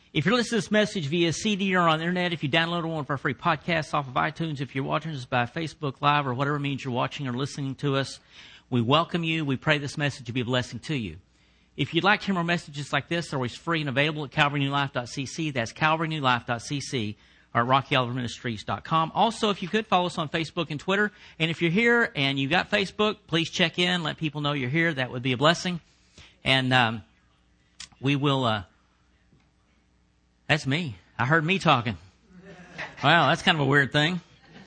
If you're listening to this message via CD or on the internet, if you download one of our free podcasts off of iTunes, if you're watching us by Facebook Live or whatever means you're watching or listening to us, we welcome you. We pray this message will be a blessing to you. If you'd like to hear more messages like this, they're always free and available at calvarynewlife.cc. That's calvarynewlife.cc or at RockyOliverMinistries.com. Also, if you could, follow us on Facebook and Twitter. And if you're here and you've got Facebook, please check in. Let people know you're here. That would be a blessing. And we will... That's me. I heard me talking. Wow, that's kind of a weird thing.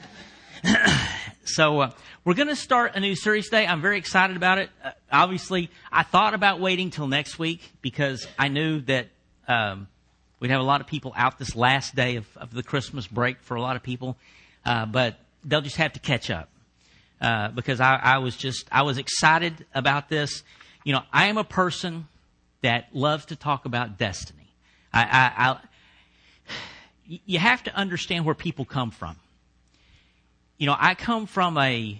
So we're going to start a new series today. I'm very excited about it. Obviously, I thought about waiting till next week because I knew that we'd have a lot of people out this last day of the Christmas break for a lot of people. But they'll just have to catch up because I was excited about this. You know, I am a person that loves to talk about destiny. You have to understand where people come from. You know, I come from a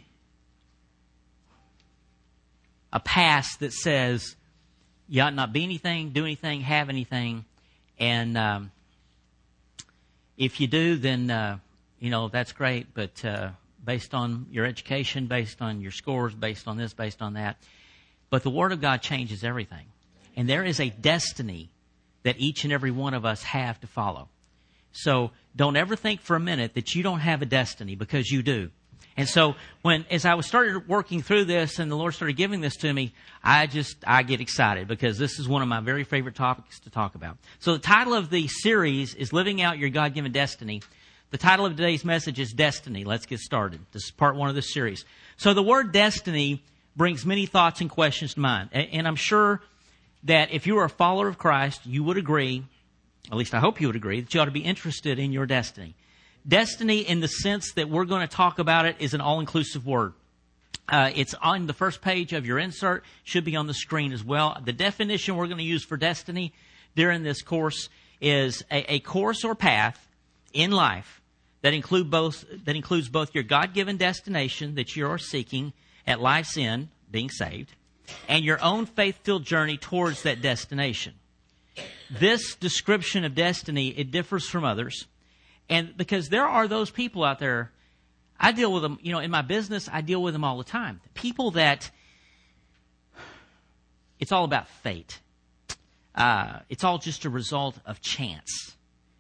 past that says you ought not be anything, do anything, have anything, and if you do, then that's great. But based on your education, based on your scores, based on this, based on that, but the Word of God changes everything, and there is a destiny that each and every one of us have to follow. So don't ever think for a minute that you don't have a destiny, because you do. And so as I started working through this and the Lord started giving this to me, I get excited because this is one of my very favorite topics to talk about. So the title of the series is Living Out Your God-Given Destiny. The title of today's message is Destiny. Let's get started. This is part one of this series. So the word destiny brings many thoughts and questions to mind. And I'm sure that if you are a follower of Christ, you would agree, at least I hope you would agree, that you ought to be interested in your destiny. Destiny, in the sense that we're going to talk about it, is an all-inclusive word. It's on the first page of your insert, should be on the screen as well. The definition we're going to use for destiny during this course is a course or path in life that includes both your God-given destination that you are seeking at life's end, being saved, and your own faith-filled journey towards that destination. This description of destiny, it differs from others. And because there are those people out there, I deal with them, in my business, I deal with them all the time. People that, it's all about fate. It's all just a result of chance.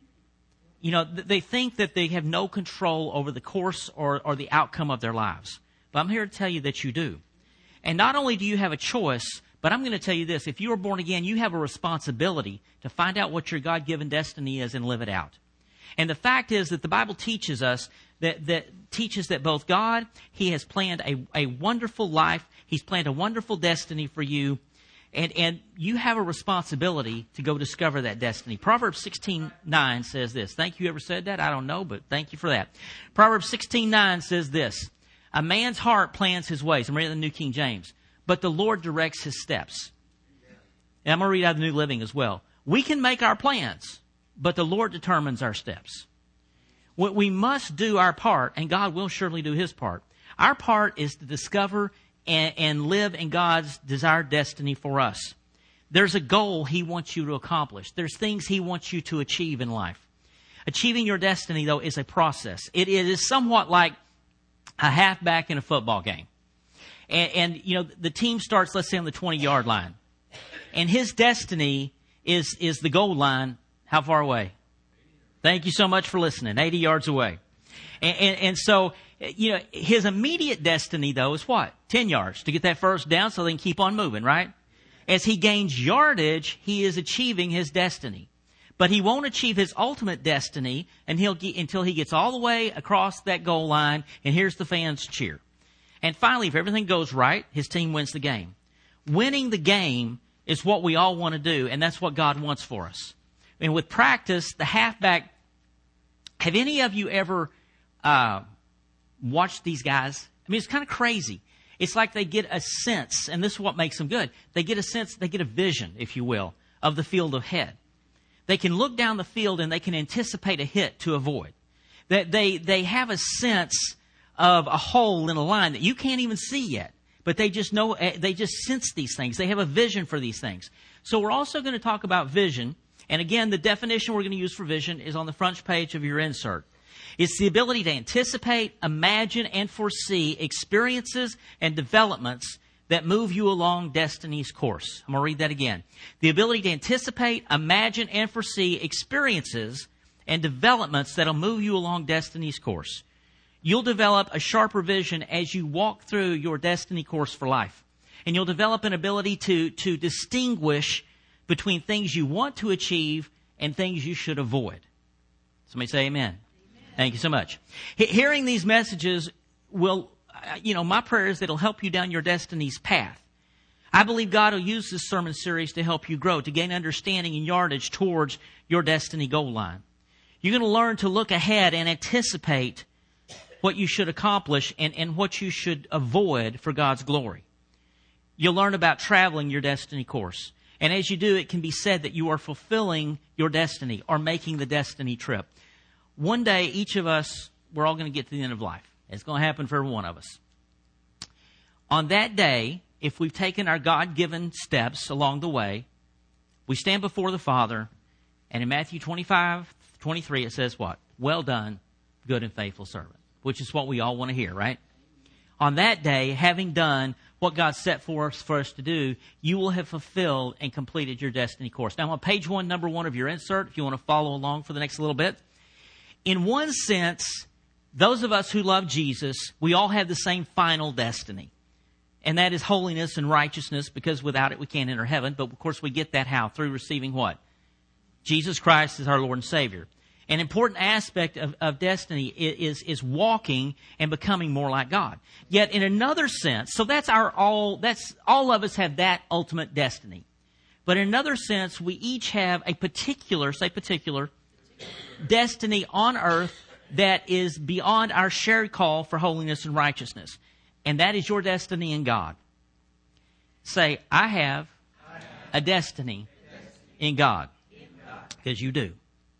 They think that they have no control over the course or the outcome of their lives. But I'm here to tell you that you do. And not only do you have a choice, but I'm going to tell you this. If you are born again, you have a responsibility to find out what your God-given destiny is and live it out. And the fact is that the Bible teaches us that both God, He has planned a wonderful life. He's planned a wonderful destiny for you. And you have a responsibility to go discover that destiny. Proverbs 16:9 says this. Thank you. Whoever said that? I don't know, but thank you for that. Proverbs 16:9 says this. A man's heart plans his ways. I'm reading the New King James. But the Lord directs his steps. And I'm going to read out the New Living as well. We can make our plans, but the Lord determines our steps. We must do our part, and God will surely do His part. Our part is to discover and live in God's desired destiny for us. There's a goal He wants you to accomplish. There's things He wants you to achieve in life. Achieving your destiny, though, is a process. It is somewhat like a halfback in a football game. And the team starts, let's say, on the 20-yard line. And his destiny is the goal line. How far away? Thank you so much for listening. 80 yards away. And so, his immediate destiny, though, is what? 10 yards to get that first down so they can keep on moving, right? As he gains yardage, he is achieving his destiny. But he won't achieve his ultimate destiny until he gets all the way across that goal line and hears the fans cheer. And finally, if everything goes right, his team wins the game. Winning the game is what we all want to do, and that's what God wants for us. And with practice, the halfback, have any of you ever watched these guys? I mean, it's kind of crazy. It's like they get a sense, and this is what makes them good. They get a sense, they get a vision, if you will, of the field ahead. They can look down the field and they can anticipate a hit to avoid. They have a sense of a hole in a line that you can't even see yet. But they just know, they just sense these things. They have a vision for these things. So we're also going to talk about vision. And again, the definition we're going to use for vision is on the front page of your insert. It's the ability to anticipate, imagine, and foresee experiences and developments that move you along destiny's course. I'm going to read that again. The ability to anticipate, imagine, and foresee experiences and developments that will move you along destiny's course. You'll develop a sharper vision as you walk through your destiny course for life. And you'll develop an ability to distinguish between things you want to achieve and things you should avoid. Somebody say amen. Thank you so much. Hearing these messages will, my prayer is that it'll help you down your destiny's path. I believe God will use this sermon series to help you grow, to gain understanding and yardage towards your destiny goal line. You're going to learn to look ahead and anticipate what you should accomplish and what you should avoid for God's glory. You'll learn about traveling your destiny course. And as you do, it can be said that you are fulfilling your destiny or making the destiny trip. One day, each of us, we're all going to get to the end of life. It's going to happen for every one of us. On that day, if we've taken our God-given steps along the way, we stand before the Father, and in Matthew 25:23, it says what? Well done, good and faithful servant, which is what we all want to hear, right? On that day, having done what God set for us to do, you will have fulfilled and completed your destiny course. Now, on page 1, number 1 of your insert, if you want to follow along for the next little bit, in one sense, those of us who love Jesus, we all have the same final destiny. And that is holiness and righteousness, because without it we can't enter heaven. But of course we get that how? Through receiving what? Jesus Christ as our Lord and Savior. An important aspect of destiny is walking and becoming more like God. Yet in another sense, so that's all of us have that ultimate destiny. But in another sense, we each have a particular destiny on earth that is beyond our shared call for holiness and righteousness. And that is your destiny in God. Say, I have a destiny in God. Because you do.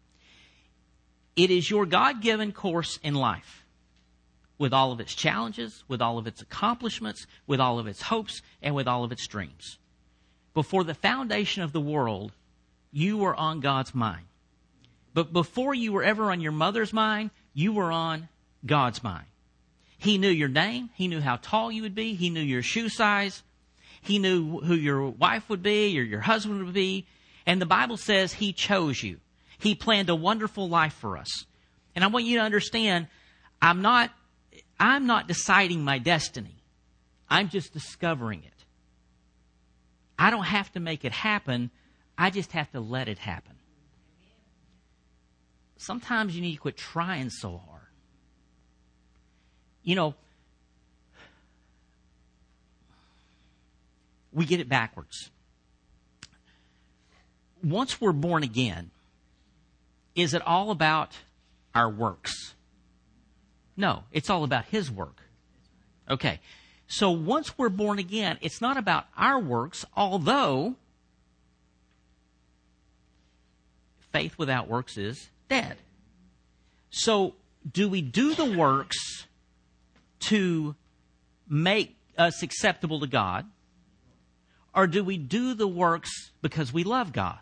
It is your God-given course in life, with all of its challenges, with all of its accomplishments, with all of its hopes, and with all of its dreams. Before the foundation of the world, you were on God's mind. But before you were ever on your mother's mind, you were on God's mind. He knew your name. He knew how tall you would be. He knew your shoe size. He knew who your wife would be or your husband would be. And the Bible says He chose you. He planned a wonderful life for us. And I want you to understand, I'm not deciding my destiny. I'm just discovering it. I don't have to make it happen. I just have to let it happen. Sometimes you need to quit trying so hard. We get it backwards. Once we're born again, is it all about our works? No, it's all about His work. Okay, so once we're born again, it's not about our works, although faith without works is dead. So, do we do the works to make us acceptable to God, or do we do the works because we love God?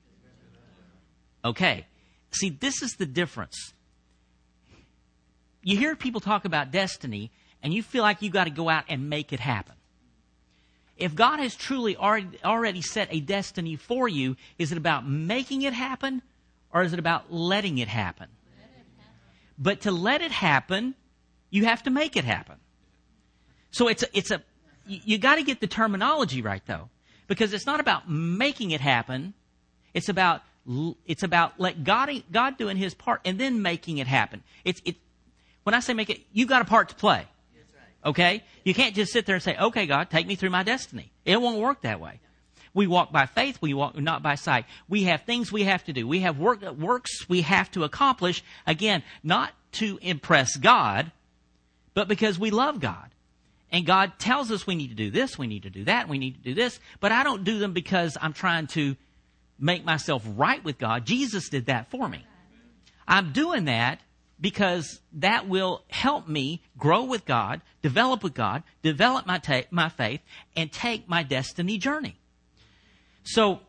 Okay. See, this is the difference. You hear people talk about destiny, and you feel like you've got to go out and make it happen. If God has truly already set a destiny for you, is it about making it happen, or is it about letting it happen? But to let it happen, you have to make it happen. So you got to get the terminology right, though, because it's not about making it happen. It's about let God doing His part and then making it happen. When I say make it, you've got a part to play. Okay? You can't just sit there and say, okay, God, take me through my destiny. It won't work that way. We walk by faith. We walk not by sight. We have things we have to do. We have works we have to accomplish. Again, not to impress God, but because we love God. And God tells us we need to do this, we need to do that, we need to do this. But I don't do them because I'm trying to make myself right with God. Jesus did that for me. I'm doing that because that will help me grow with God, develop my faith, and take my destiny journey. So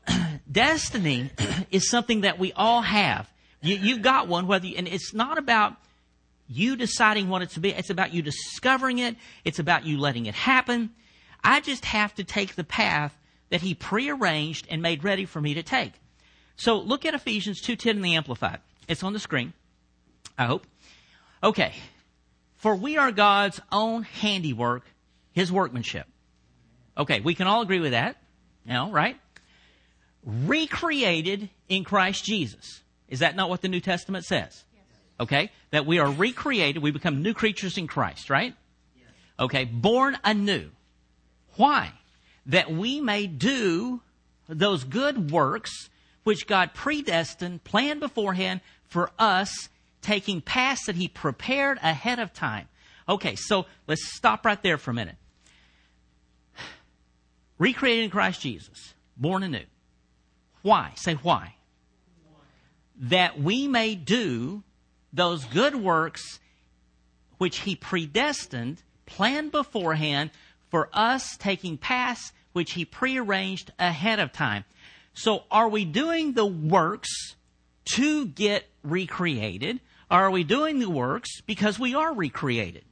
destiny is something that we all have. You've got one, and it's not about you deciding what it's to be. It's about you discovering it. It's about you letting it happen. I just have to take the path that He prearranged and made ready for me to take. So look at Ephesians 2:10 in the Amplified. It's on the screen, I hope. Okay. For we are God's own handiwork, His workmanship. Okay, we can all agree with that. Right? Recreated in Christ Jesus. Is that not what the New Testament says? Yes. Okay, that we are recreated, we become new creatures in Christ, right? Yes. Okay, born anew. Why? That we may do those good works which God predestined, planned beforehand for us, taking paths that He prepared ahead of time. Okay, so let's stop right there for a minute. Recreated in Christ Jesus, born anew. Why? Say why. That we may do those good works which He predestined, planned beforehand for us, taking paths which He prearranged ahead of time. So are we doing the works to get recreated? Or are we doing the works because we are recreated?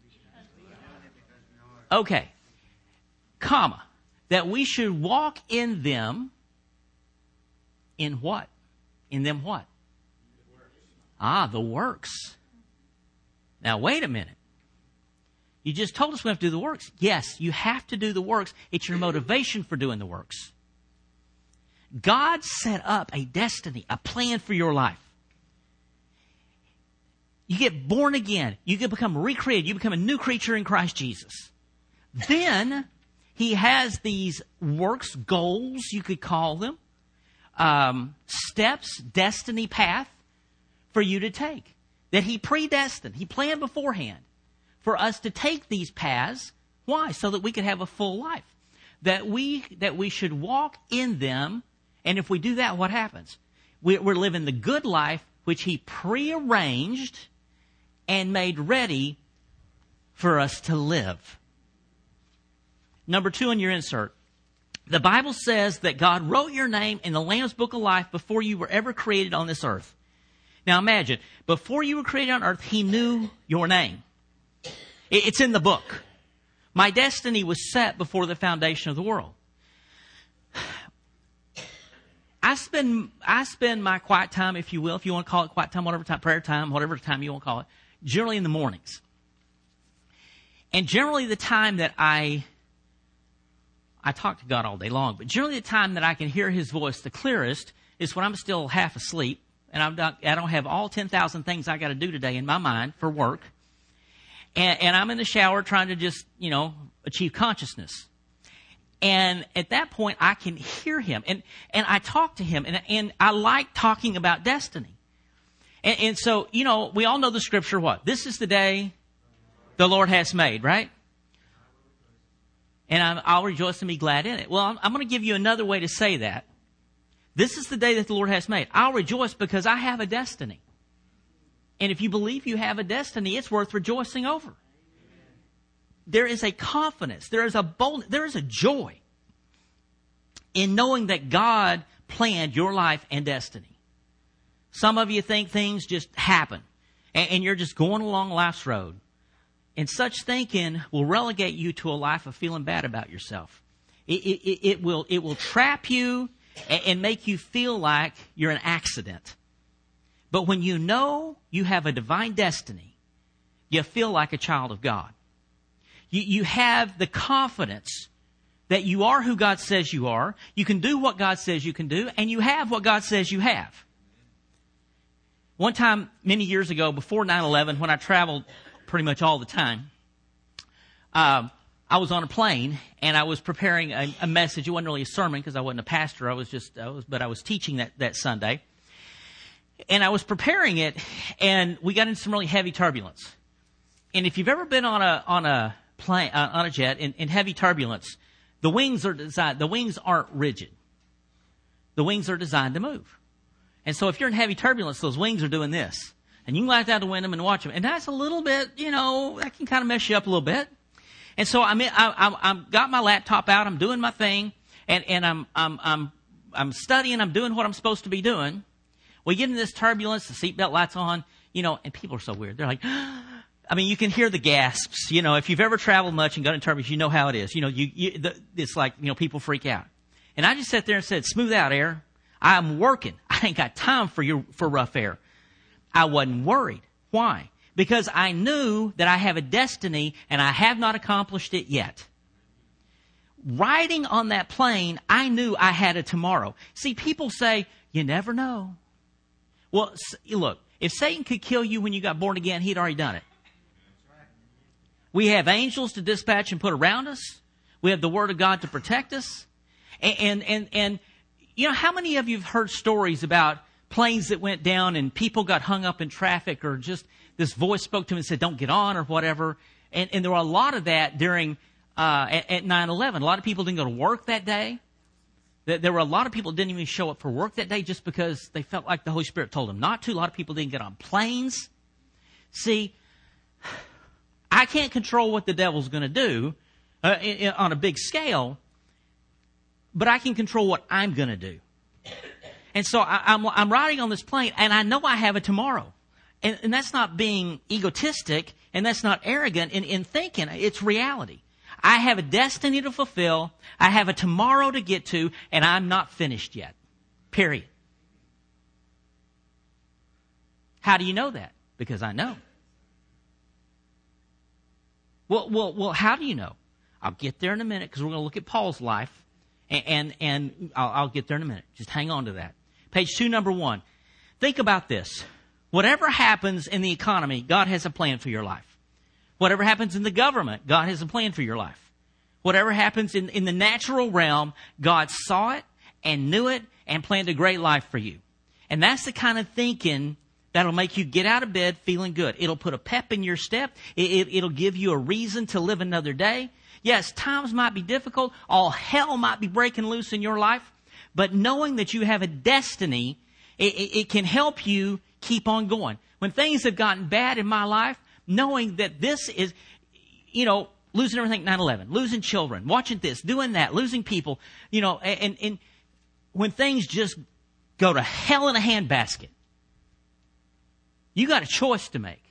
Okay. Comma. That we should walk in them. In what? In them what? The works. Now wait a minute. You just told us we have to do the works. Yes, you have to do the works. It's your motivation for doing the works. God set up a destiny, a plan for your life. You get born again. You can become recreated. You become a new creature in Christ Jesus. Then He has these works, goals, you could call them, steps, destiny path for you to take. That He predestined. He planned beforehand for us to take these paths. Why? So that we could have a full life. That we should walk in them. And if we do that, what happens? We're living the good life which He prearranged and made ready for us to live. Number 2 in your insert. The Bible says that God wrote your name in the Lamb's Book of Life before you were ever created on this earth. Now imagine, before you were created on earth, He knew your name. It's in the book. My destiny was set before the foundation of the world. I spend my quiet time, if you will, if you want to call it quiet time, whatever time, prayer time, whatever time you want to call it, generally in the mornings. And generally the time that I talk to God all day long, but generally the time that I can hear His voice the clearest is when I'm still half asleep and I don't have all 10,000 things I got to do today in my mind for work. And I'm in the shower trying to just, achieve consciousness. And at that point, I can hear Him. And I talk to Him. And I like talking about destiny. And so, we all know the scripture, what? This is the day the Lord has made, right? And I'll rejoice and be glad in it. Well, I'm going to give you another way to say that. This is the day that the Lord has made. I'll rejoice because I have a destiny. And if you believe you have a destiny, it's worth rejoicing over. There is a confidence, there is a boldness, there is a joy in knowing that God planned your life and destiny. Some of you think things just happen and you're just going along life's road. And such thinking will relegate you to a life of feeling bad about yourself. It will trap you and make you feel like you're an accident. But when you know you have a divine destiny, you feel like a child of God. You have the confidence that you are who God says you are. You can do what God says you can do, and you have what God says you have. One time, many years ago, before 9/11, when I traveled pretty much all the time, I was on a plane, and I was preparing a message. It wasn't really a sermon because I wasn't a pastor. I was teaching that Sunday. And I was preparing it, and we got into some really heavy turbulence. And if you've ever been on a plane, on a jet in heavy turbulence, the wings aren't rigid. The wings are designed to move. And so if you're in heavy turbulence, those wings are doing this. And you can look out the window and watch them. And that's a little bit, that can kind of mess you up a little bit. And so I got my laptop out, I'm doing my thing, and I'm I'm studying, I'm doing what I'm supposed to be doing. We get in this turbulence, the seatbelt lights on, and people are so weird. They're like, I mean, you can hear the gasps. If you've ever traveled much and gone in turbulence, you know how it is. It's like, people freak out. And I just sat there and said, smooth out, air. I'm working. I ain't got time for rough air. I wasn't worried. Why? Because I knew that I have a destiny and I have not accomplished it yet. Riding on that plane, I knew I had a tomorrow. See, people say, you never know. Well, look, if Satan could kill you when you got born again, he'd already done it. We have angels to dispatch and put around us. We have the Word of God to protect us. And how many of you have heard stories about planes that went down and people got hung up in traffic, or just this voice spoke to them and said, don't get on, or whatever. And there were a lot of that during at 9/11. A lot of people didn't go to work that day. There were a lot of people that didn't even show up for work that day just because they felt like the Holy Spirit told them not to. A lot of people didn't get on planes. See, I can't control what the devil's going to do on a big scale, but I can control what I'm going to do. And so I'm riding on this plane, and I know I have a tomorrow. And that's not being egotistic, and that's not arrogant in thinking. It's reality. I have a destiny to fulfill. I have a tomorrow to get to, and I'm not finished yet. Period. How do you know that? Because I know. Well, how do you know? I'll get there in a minute, because we're going to look at Paul's life, and I'll get there in a minute. Just hang on to that. Page 2, number 1. Think about this. Whatever happens in the economy, God has a plan for your life. Whatever happens in the government, God has a plan for your life. Whatever happens in the natural realm, God saw it and knew it and planned a great life for you. And that's the kind of thinking that'll make you get out of bed feeling good. It'll put a pep in your step. It'll give you a reason to live another day. Yes, times might be difficult. All hell might be breaking loose in your life. But knowing that you have a destiny, it can help you keep on going. When things have gotten bad in my life, knowing that this is, losing everything 9/11, losing children, watching this, doing that, losing people, and when things just go to hell in a handbasket, you got a choice to make.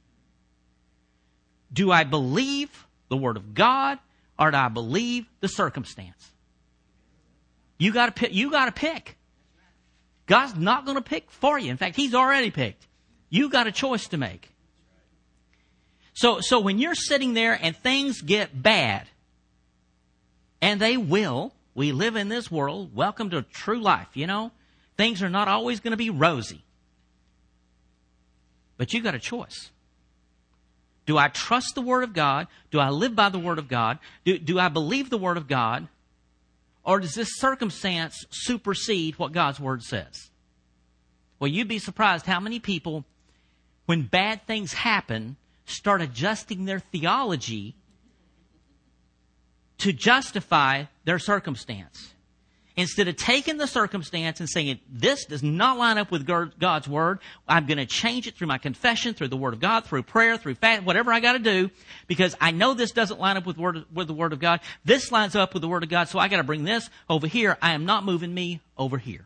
Do I believe the Word of God, or do I believe the circumstance? You got to pick. God's not going to pick for you. In fact, He's already picked. You got a choice to make. So when you're sitting there and things get bad, and they will, we live in this world, welcome to true life, things are not always going to be rosy. But you got a choice. Do I trust the Word of God? Do I live by the Word of God? Do I believe the Word of God? Or does this circumstance supersede what God's Word says? Well, you'd be surprised how many people, when bad things happen, start adjusting their theology to justify their circumstance. Instead of taking the circumstance and saying, this does not line up with God's Word, I'm going to change it through my confession, through the Word of God, through prayer, through fast, whatever I got to do, because I know this doesn't line up with the Word of God. This lines up with the Word of God, so I got to bring this over here. I am not moving me over here.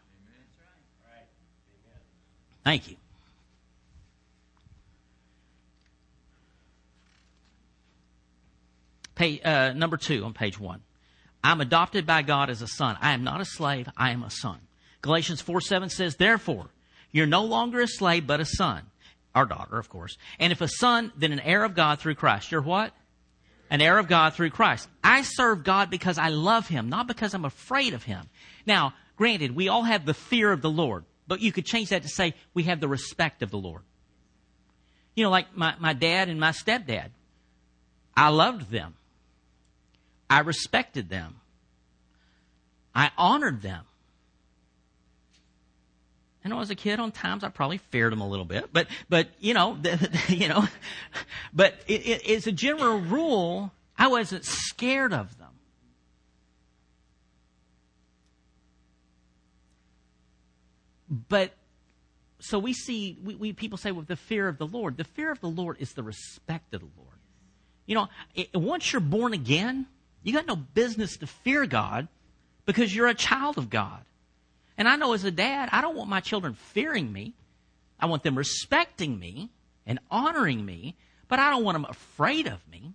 Thank you. Number 2 on page 1. I'm adopted by God as a son. I am not a slave. I am a son. Galatians 4:7 says, therefore, you're no longer a slave, but a son. Our daughter, of course. And if a son, then an heir of God through Christ. You're what? An heir of God through Christ. I serve God because I love Him, not because I'm afraid of Him. Now, granted, we all have the fear of the Lord, but you could change that to say we have the respect of the Lord. Like my dad and my stepdad. I loved them. I respected them. I honored them. I know as a kid, on times I probably feared them a little bit, but but as a general rule, I wasn't scared of them. But so we see, people say, with the fear of the Lord. The fear of the Lord is the respect of the Lord. Once you're born again, you got no business to fear God because you're a child of God. And I know as a dad, I don't want my children fearing me. I want them respecting me and honoring me, but I don't want them afraid of me.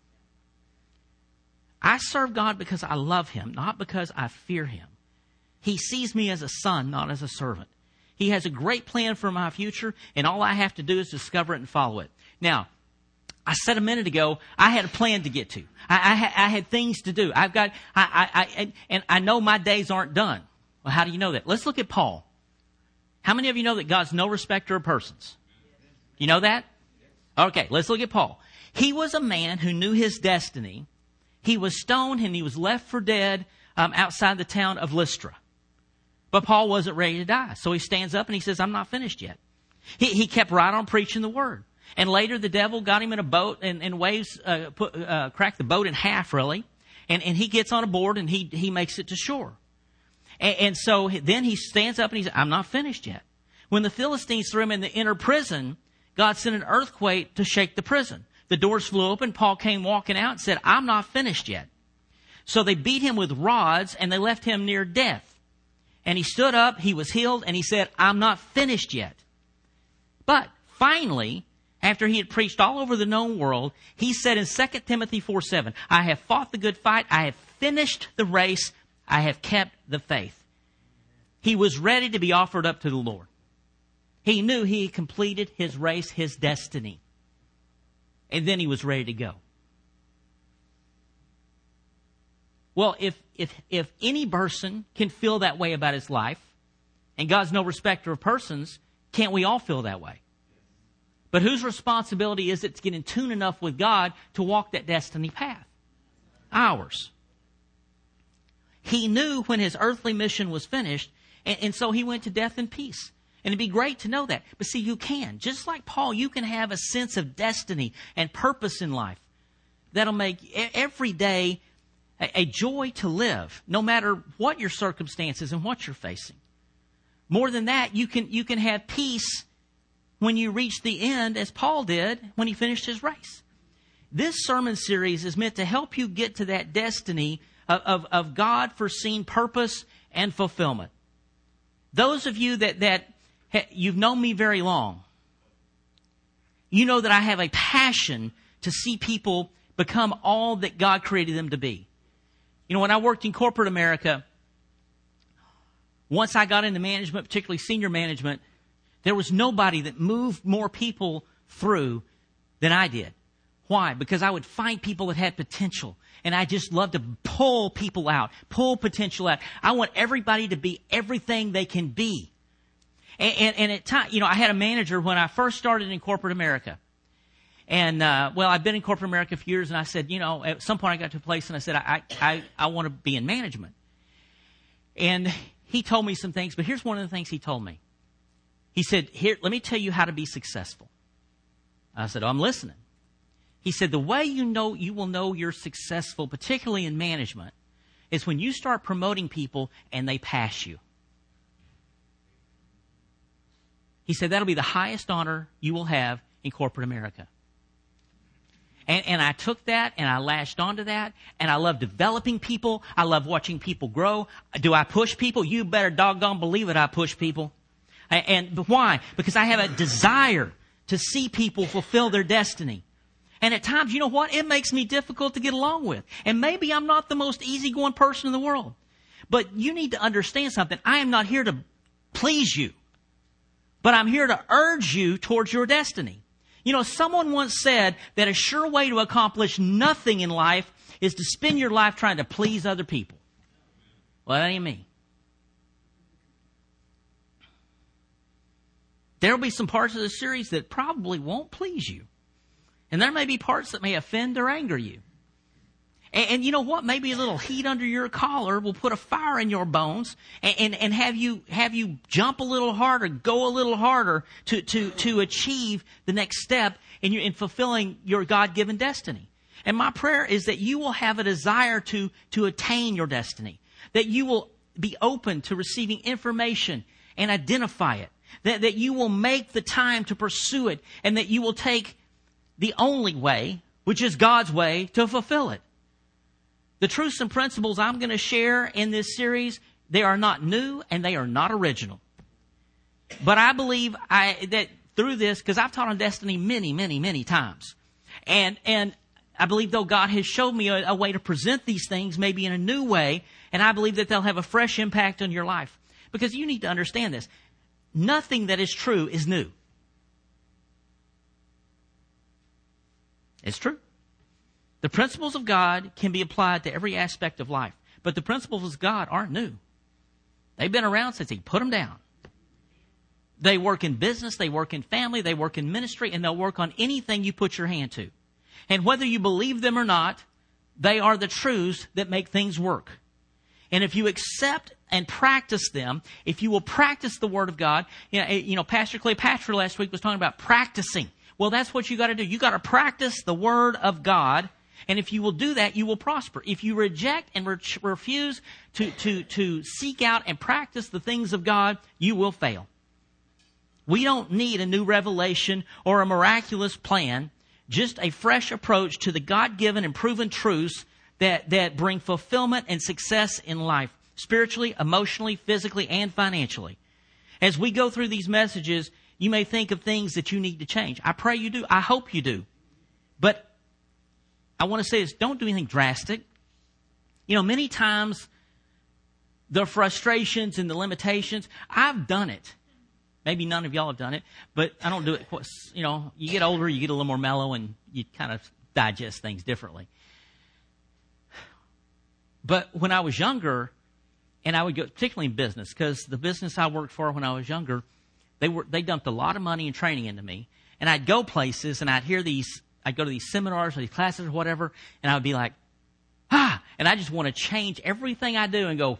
I serve God because I love Him, not because I fear Him. He sees me as a son, not as a servant. He has a great plan for my future, and all I have to do is discover it and follow it. Now, I said a minute ago, I had a plan to get to. I had things to do. And I know my days aren't done. Well, how do you know that? Let's look at Paul. How many of you know that God's no respecter of persons? You know that? Okay, let's look at Paul. He was a man who knew his destiny. He was stoned and he was left for dead outside the town of Lystra. But Paul wasn't ready to die. So he stands up and he says, I'm not finished yet. He kept right on preaching the word. And later the devil got him in a boat and waves cracked the boat in half, really. And he gets on a board and he makes it to shore. And so then he stands up and he says, I'm not finished yet. When the Philistines threw him in the inner prison, God sent an earthquake to shake the prison. The doors flew open. Paul came walking out and said, I'm not finished yet. So they beat him with rods and they left him near death. And he stood up, he was healed, and he said, I'm not finished yet. But finally, after he had preached all over the known world, he said in 2 Timothy 4:7, I have fought the good fight, I have finished the race, I have kept the faith. He was ready to be offered up to the Lord. He knew he had completed his race, his destiny. And then he was ready to go. Well, if any person can feel that way about his life, and God's no respecter of persons, can't we all feel that way? But whose responsibility is it to get in tune enough with God to walk that destiny path? Ours. He knew when his earthly mission was finished, and so he went to death in peace. And it'd be great to know that. But see, you can. Just like Paul, you can have a sense of destiny and purpose in life that'll make every day a joy to live, no matter what your circumstances and what you're facing. More than that, you can have peace when you reach the end, as Paul did when he finished his race. This sermon series is meant to help you get to that destiny of God-foreseen purpose and fulfillment. Those of you that you've known me very long, you know that I have a passion to see people become all that God created them to be. You know, when I worked in corporate America, once I got into management, particularly senior management, there was nobody that moved more people through than I did. Why? Because I would find people that had potential. And I just love to pull people out, pull potential out. I want everybody to be everything they can be. And at times, you know, I had a manager when I first started in corporate America. And, I've been in corporate America for years, and I said, you know, at some point I got to a place and I said, I want to be in management. And he told me some things, but here's one of the things he told me. He said, here, let me tell you how to be successful. I said, I'm listening. He said, the way you will know you're successful, particularly in management, is when you start promoting people and they pass you. He said, that'll be the highest honor you will have in corporate America. And I took that and I lashed onto that, and I love developing people. I love watching people grow. Do I push people? You better doggone believe it, I push people. But why? Because I have a desire to see people fulfill their destiny. And at times, you know what? It makes me difficult to get along with. And maybe I'm not the most easygoing person in the world. But you need to understand something. I am not here to please you. But I'm here to urge you towards your destiny. You know, someone once said that a sure way to accomplish nothing in life is to spend your life trying to please other people. Well, that ain't me. There will be some parts of the series that probably won't please you. And there may be parts that may offend or anger you. And you know what? Maybe a little heat under your collar will put a fire in your bones and have you jump a little harder, go a little harder to achieve the next step in fulfilling your God-given destiny. And my prayer is that you will have a desire to attain your destiny, that you will be open to receiving information and identify it, that you will make the time to pursue it, and that you will take the only way, which is God's way, to fulfill it. The truths and principles I'm going to share in this series, They are not new and they are not original. But I believe that through this, because I've taught on destiny many, many, many times. And I believe though God has showed me a way to present these things maybe in a new way, and I believe that they'll have a fresh impact on your life. Because you need to understand this. Nothing that is true is new. It's true. The principles of God can be applied to every aspect of life. But the principles of God aren't new. They've been around since He put them down. They work in business, they work in family, they work in ministry, and they'll work on anything you put your hand to. And whether you believe them or not, they are the truths that make things work. And if you accept and practice them, if you will practice the Word of God, Pastor Cleopatra last week was talking about practicing. Well, that's what you got to do. You got to practice the Word of God. And if you will do that, you will prosper. If you reject and refuse to seek out and practice the things of God, you will fail. We don't need a new revelation or a miraculous plan, just a fresh approach to the God-given and proven truths that bring fulfillment and success in life, spiritually, emotionally, physically, and financially. As we go through these messages, you may think of things that you need to change. I pray you do. I hope you do. But I want to say this, don't do anything drastic. Many times the frustrations and the limitations, I've done it. Maybe none of y'all have done it, but I don't do it. You get older, you get a little more mellow, and you kind of digest things differently. But when I was younger, and I would go, particularly in business, because the business I worked for when I was younger, they dumped a lot of money and training into me. And I'd go places, and I'd go to these seminars or these classes or whatever, and I would be like, and I just want to change everything I do and go,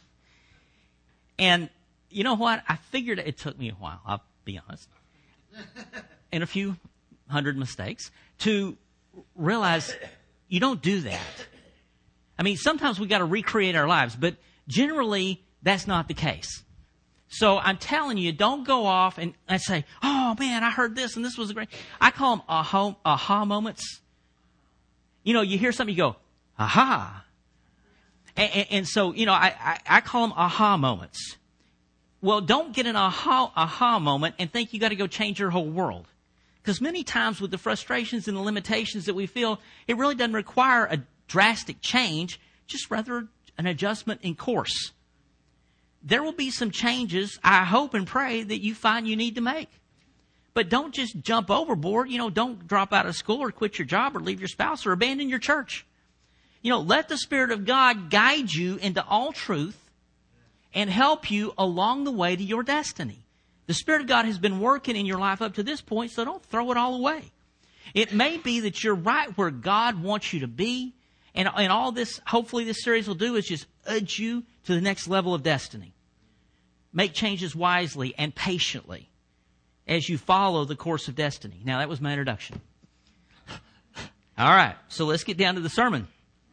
And you know what? I figured it took me a while, I'll be honest, and a few hundred mistakes to realize you don't do that. I mean, sometimes we got to recreate our lives, but generally that's not the case. So I'm telling you, don't go off and say, oh man, I heard this and this was great. I call them aha moments. You hear something, you go, aha. And so, I call them aha moments. Well, don't get an aha moment and think you got to go change your whole world. Because many times with the frustrations and the limitations that we feel, it really doesn't require a drastic change, just rather an adjustment in course. There will be some changes, I hope and pray, that you find you need to make. But don't just jump overboard. Don't drop out of school or quit your job or leave your spouse or abandon your church. Let the Spirit of God guide you into all truth and help you along the way to your destiny. The Spirit of God has been working in your life up to this point, so don't throw it all away. It may be that you're right where God wants you to be, and all this, hopefully this series will do is just urge you to the next level of destiny. Make changes wisely and patiently as you follow the course of destiny. Now, that was my introduction. All right, so let's get down to the sermon.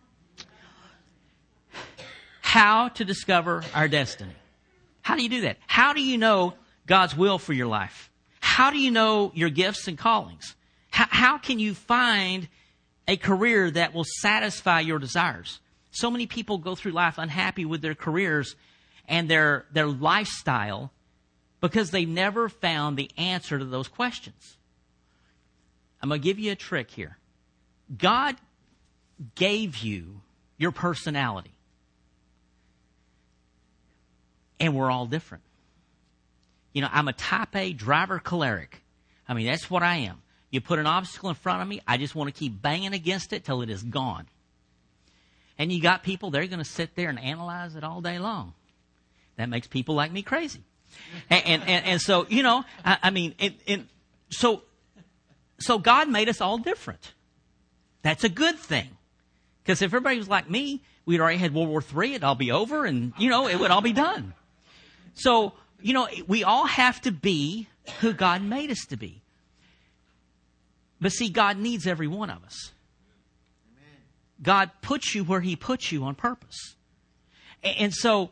How to discover our destiny. How do you do that? How do you know God's will for your life? How do you know your gifts and callings? How can you find a career that will satisfy your desires? So many people go through life unhappy with their careers and their lifestyle because they never found the answer to those questions. I'm going to give you a trick here. God gave you your personality. And we're all different. I'm a type A driver choleric. I mean, that's what I am. You put an obstacle in front of me, I just want to keep banging against it till it is gone. And you got people, they're going to sit there and analyze it all day long. That makes people like me crazy. And so, so God made us all different. That's a good thing. Because if everybody was like me, we'd already had World War III, it'd all be over, and, it would all be done. So, we all have to be who God made us to be. But see, God needs every one of us. Amen. God puts you where He puts you on purpose. And so,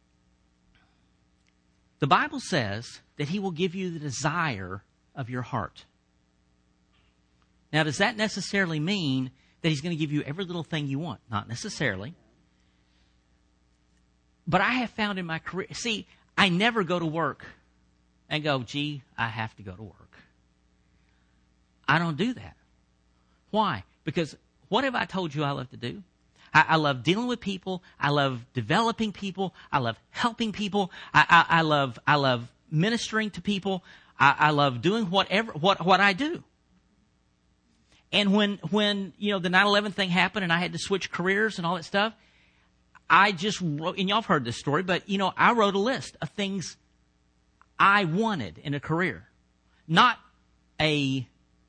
the Bible says that He will give you the desire of your heart. Now, does that necessarily mean that He's going to give you every little thing you want? Not necessarily. But I have found in my career, see, I never go to work and go, gee, I have to go to work. I don't do that. Why? Because what have I told you I love to do? I love dealing with people. I love developing people. I love helping people. I love ministering to people. I love doing what I do. And when the 9/11 thing happened and I had to switch careers and all that stuff, I just wrote, and y'all have heard this story, but I wrote a list of things I wanted in a career. Not a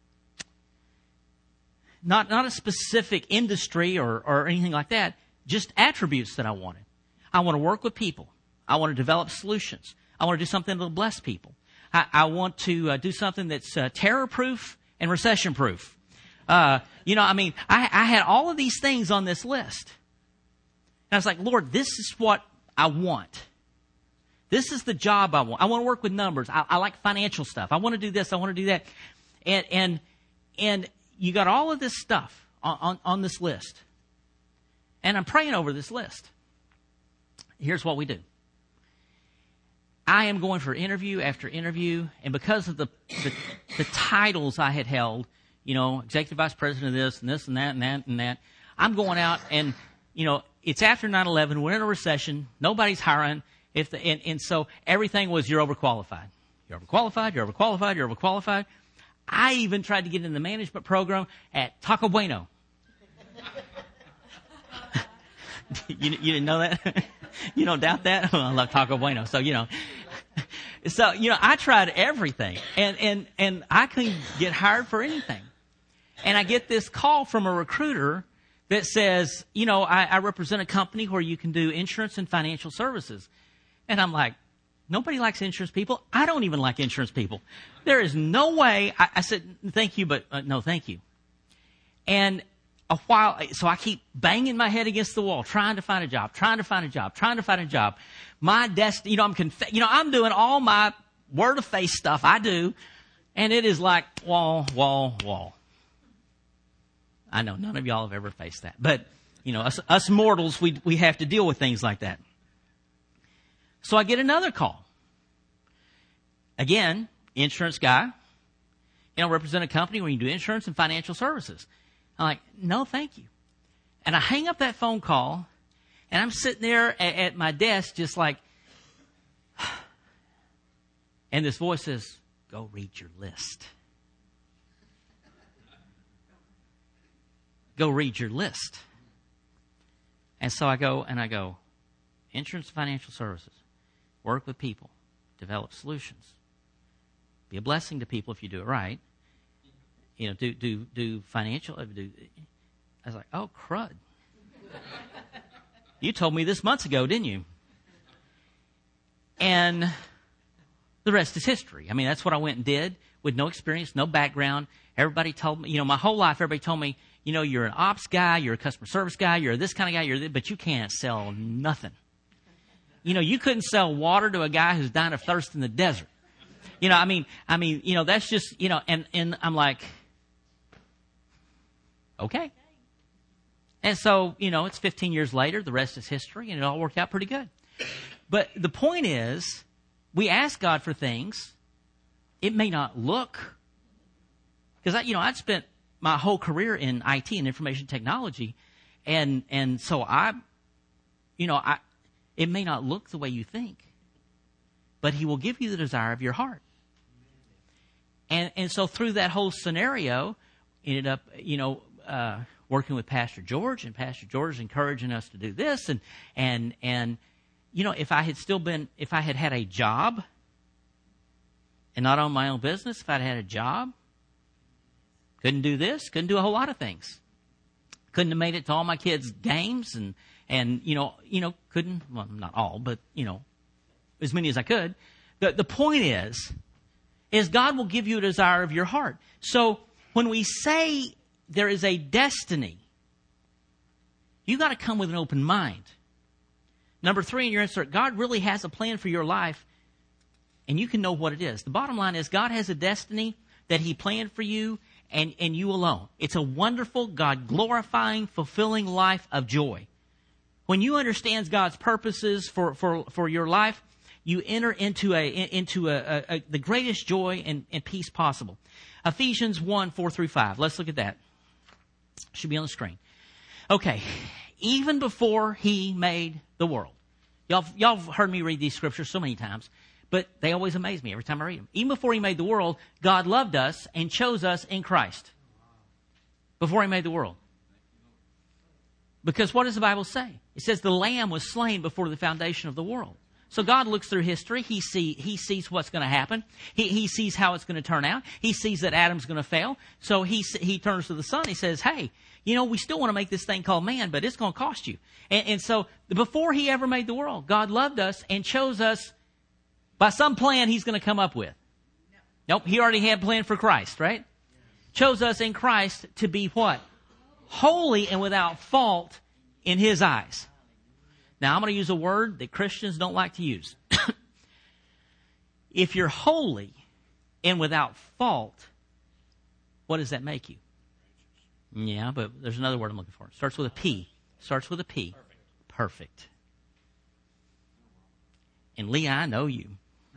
specific industry or anything like that, just attributes that I wanted. I want to work with people. I want to develop solutions. I want to do something that will bless people. I want to do something that's terror-proof and recession-proof. I had all of these things on this list. And I was like, Lord, this is what I want. This is the job I want. I want to work with numbers. I like financial stuff. I want to do this. I want to do that. And you got all of this stuff on this list. And I'm praying over this list. Here's what we do. I am going for interview after interview, and because of the titles I had held, executive vice president of this and this and that and that and that, I'm going out and, it's after 9/11, we're in a recession, nobody's hiring, and so everything was, you're overqualified. You're overqualified, you're overqualified, you're overqualified. I even tried to get in the management program at Taco Bueno. You didn't know that? You don't doubt that? Well, I love Taco Bueno. So, I tried everything and I couldn't get hired for anything. And I get this call from a recruiter that says, I represent a company where you can do insurance and financial services. And I'm like, nobody likes insurance people. I don't even like insurance people. There is no way. I said, thank you, but no, thank you. And so I keep banging my head against the wall, trying to find a job. My desk, I'm doing all my word of face stuff I do, and it is like wall, wall, wall. I know none of y'all have ever faced that, but us mortals, we have to deal with things like that. So I get another call. Again, insurance guy, represent a company where you do insurance and financial services. I'm like, no, thank you. And I hang up that phone call, and I'm sitting there at my desk just like, and this voice says, go read your list. Go read your list. And so I go, insurance and financial services, work with people, develop solutions, be a blessing to people if you do it right. Do financial. I was like, oh, crud. You told me this months ago, didn't you? And the rest is history. I mean, that's what I went and did with no experience, no background. Everybody told me, my whole life, everybody told me, you're an ops guy, you're a customer service guy, you're this kind of guy, but you can't sell nothing. You couldn't sell water to a guy who's dying of thirst in the desert. That's just, and I'm like, okay. And so, it's 15 years later, the rest is history, and it all worked out pretty good. But the point is, we ask God for things. It may not look, because I'd spent my whole career in IT and information technology, and so it may not look the way you think, but He will give you the desire of your heart. And so through that whole scenario, ended up, working with Pastor George, and Pastor George encouraging us to do this. And if I had had a job and not own my own business, if I'd had a job, couldn't do this, couldn't do a whole lot of things. Couldn't have made it to all my kids' games and couldn't, well, not all, but, as many as I could. The point is God will give you a desire of your heart. So when we say there is a destiny, you got to come with an open mind. Number 3 in your answer, God really has a plan for your life, and you can know what it is. The bottom line is God has a destiny that He planned for you and you alone. It's a wonderful, God-glorifying, fulfilling life of joy. When you understand God's purposes for your life, you enter into the greatest joy and peace possible. Ephesians 1:4-5. Let's look at that. Should be on the screen. Okay. Even before He made the world. Y'all have heard me read these scriptures so many times, but they always amaze me every time I read them. Even before He made the world, God loved us and chose us in Christ. Before He made the world. Because what does the Bible say? It says the Lamb was slain before the foundation of the world. So God looks through history. He sees what's going to happen. He sees how it's going to turn out. He sees that Adam's going to fail. So he turns to the Son. He says, hey, we still want to make this thing called man, but it's going to cost you. And so before He ever made the world, God loved us and chose us by some plan He's going to come up with. Nope, He already had a plan for Christ, right? Chose us in Christ to be what? Holy and without fault in His eyes. Now, I'm going to use a word that Christians don't like to use. If you're holy and without fault, what does that make you? Yeah, but there's another word I'm looking for. It starts with a P. Starts with a P. Perfect. And Leah, I know you.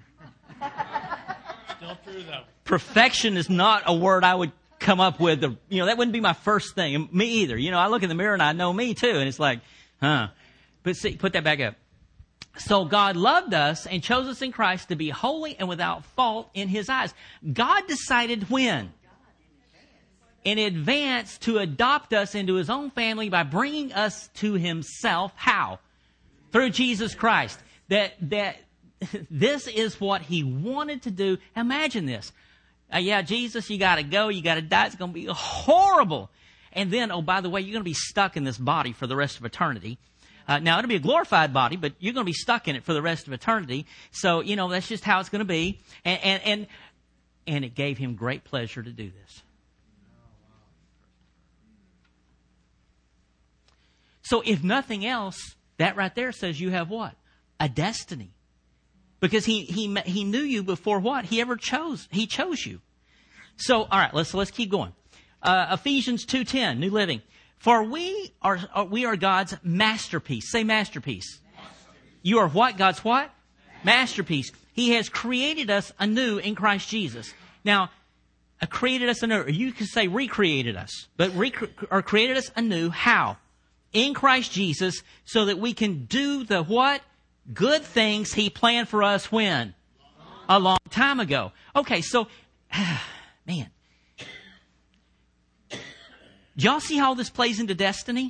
Still true, though. Perfection is not a word I would come up with. That wouldn't be my first thing. Me either. I look in the mirror and I know me too. And it's like, huh. But see, put that back up. So God loved us and chose us in Christ to be holy and without fault in His eyes. God decided when? In advance to adopt us into His own family by bringing us to Himself. How? Through Jesus Christ. That this is what He wanted to do. Imagine this. Jesus, you got to go. You got to die. It's going to be horrible. And then, by the way, you're going to be stuck in this body for the rest of eternity. Now, it'll be a glorified body, but you're going to be stuck in it for the rest of eternity. So, that's just how it's going to be. And it gave Him great pleasure to do this. So, if nothing else, that right there says you have what? A destiny. Because He knew you before what? He chose you. So, all right, let's keep going. Ephesians 2:10, New Living. For we are God's masterpiece. Say masterpiece. You are what? God's what? Masterpiece. He has created us anew in Christ Jesus. Now, created us anew. Or you can say recreated us. But created us anew. How? In Christ Jesus, so that we can do the what? Good things He planned for us when? A long time ago. Okay, so, man. Do y'all see how this plays into destiny?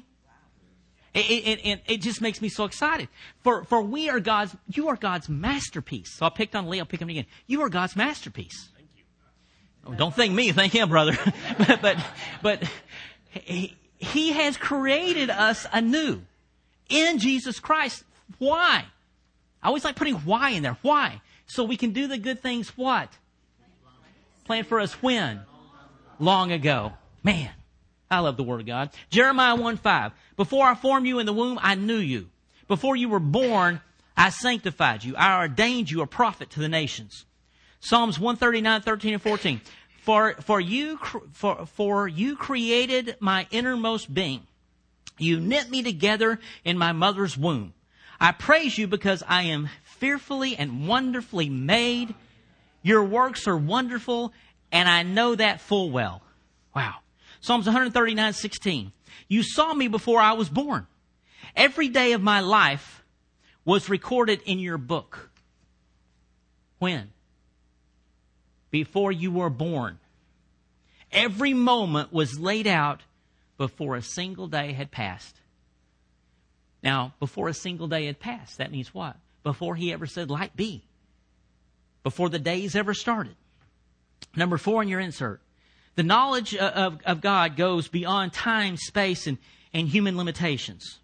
It just makes me so excited. For you are God's masterpiece. So I picked on Lee, I'll pick him again. You are God's masterpiece. Thank you. Oh, don't thank me, thank Him, brother. but He has created us anew in Jesus Christ. Why? I always like putting why in there. Why? So we can do the good things what? Planned for us when? Long ago. Man. I love the Word of God. Jeremiah 1:5. Before I formed you in the womb, I knew you. Before you were born, I sanctified you. I ordained you a prophet to the nations. Psalms 139:13 and 14. For you created my innermost being. You knit me together in my mother's womb. I praise you because I am fearfully and wonderfully made. Your works are wonderful, and I know that full well. Wow. Psalms 139:16. You saw me before I was born. Every day of my life was recorded in your book. When? Before you were born. Every moment was laid out before a single day had passed. Now, before a single day had passed, that means what? Before He ever said, light be. Before the days ever started. Number 4 in your insert. The knowledge of God goes beyond time, space, and human limitations.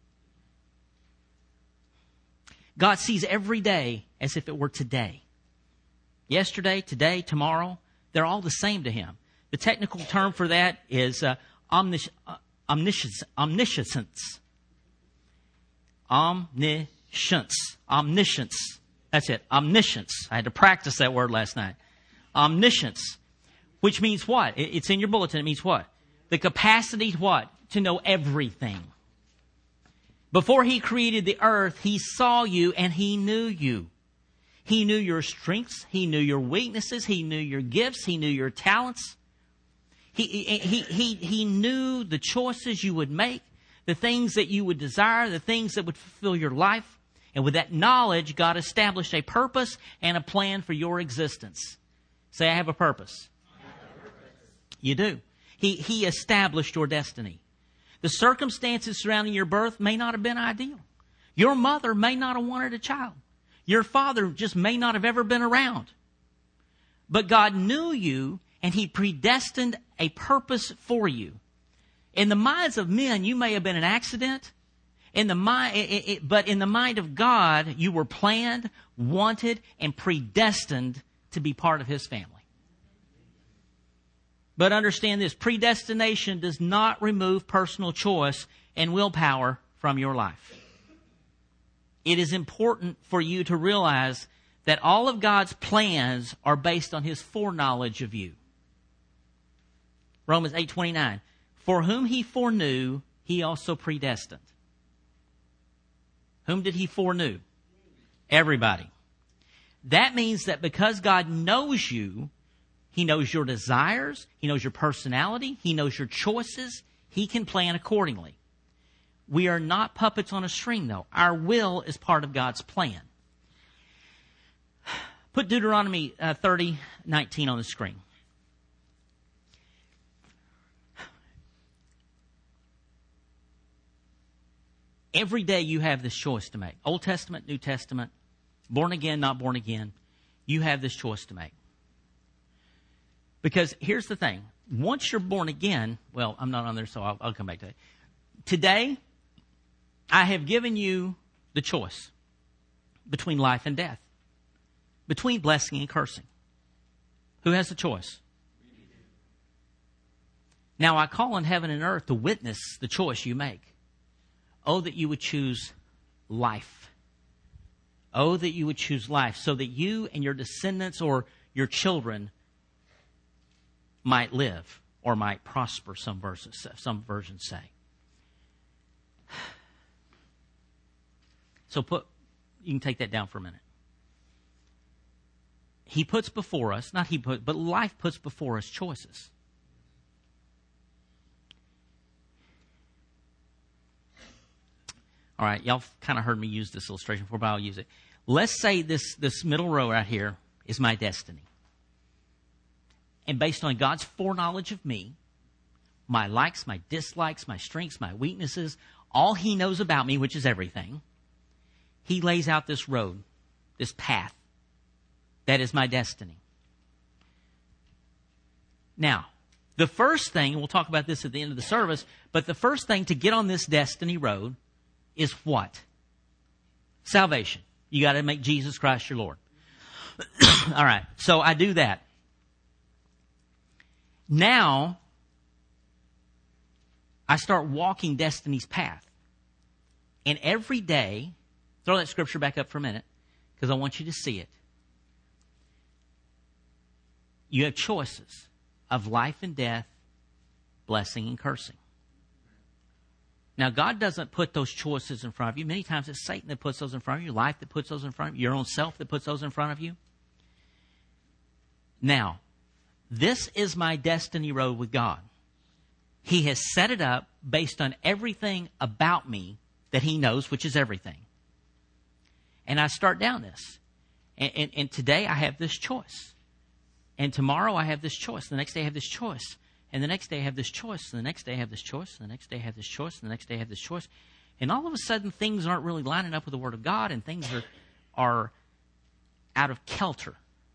God sees every day as if it were today. Yesterday, today, tomorrow, they're all the same to Him. The technical term for that is omniscience. Omniscience. That's it. Omniscience. I had to practice that word last night. Omniscience. Which means what? It's in your bulletin. It means what? The capacity to what? To know everything. Before He created the earth, He saw you and He knew you. He knew your strengths. He knew your weaknesses. He knew your gifts. He knew your talents. He knew the choices you would make, the things that you would desire, the things that would fulfill your life. And with that knowledge, God established a purpose and a plan for your existence. Say, I have a purpose. You do. He established your destiny. The circumstances surrounding your birth may not have been ideal. Your mother may not have wanted a child. Your father just may not have ever been around. But God knew you, and He predestined a purpose for you. In the minds of men, you may have been an accident. But in the mind of God, you were planned, wanted, and predestined to be part of His family. But understand this, predestination does not remove personal choice and willpower from your life. It is important for you to realize that all of God's plans are based on His foreknowledge of you. Romans 8:29. For whom He foreknew, He also predestined. Whom did He foreknew? Everybody. That means that because God knows you, He knows your desires, He knows your personality, He knows your choices, He can plan accordingly. We are not puppets on a string, though. Our will is part of God's plan. Put Deuteronomy 30:19 on the screen. Every day you have this choice to make. Old Testament, New Testament, born again, not born again. You have this choice to make. Because here's the thing. Once you're born again, well, I'm not on there, so I'll come back to it. Today, I have given you the choice between life and death, between blessing and cursing. Who has the choice? Now I call on heaven and earth to witness the choice you make. Oh, that you would choose life. Oh, that you would choose life so that you and your descendants or your children might live or might prosper, some versions say. So you can take that down for a minute. He puts before us, but life puts before us choices. All right, y'all kind of heard me use this illustration before, but I'll use it. Let's say this middle row right here is my destiny. And based on God's foreknowledge of me, my likes, my dislikes, my strengths, my weaknesses, all He knows about me, which is everything, He lays out this road, this path. That is my destiny. Now, the first thing, and we'll talk about this at the end of the service, but the first thing to get on this destiny road is what? Salvation. You got to make Jesus Christ your Lord. All right, so I do that. Now, I start walking destiny's path. And every day, throw that scripture back up for a minute, because I want you to see it. You have choices of life and death, blessing and cursing. Now, God doesn't put those choices in front of you. Many times it's Satan that puts those in front of you, life that puts those in front of you, your own self that puts those in front of you. Now, this is my destiny road with God. He has set it up based on everything about me that He knows, which is everything. And I start down this. And today I have this choice. And tomorrow I have this choice. The next day I have this choice. And the next day I have this choice. And the next day I have this choice. And the next day I have this choice. And the next day I have this choice. And all of a sudden things aren't really lining up with the Word of God, and things are out of kilter.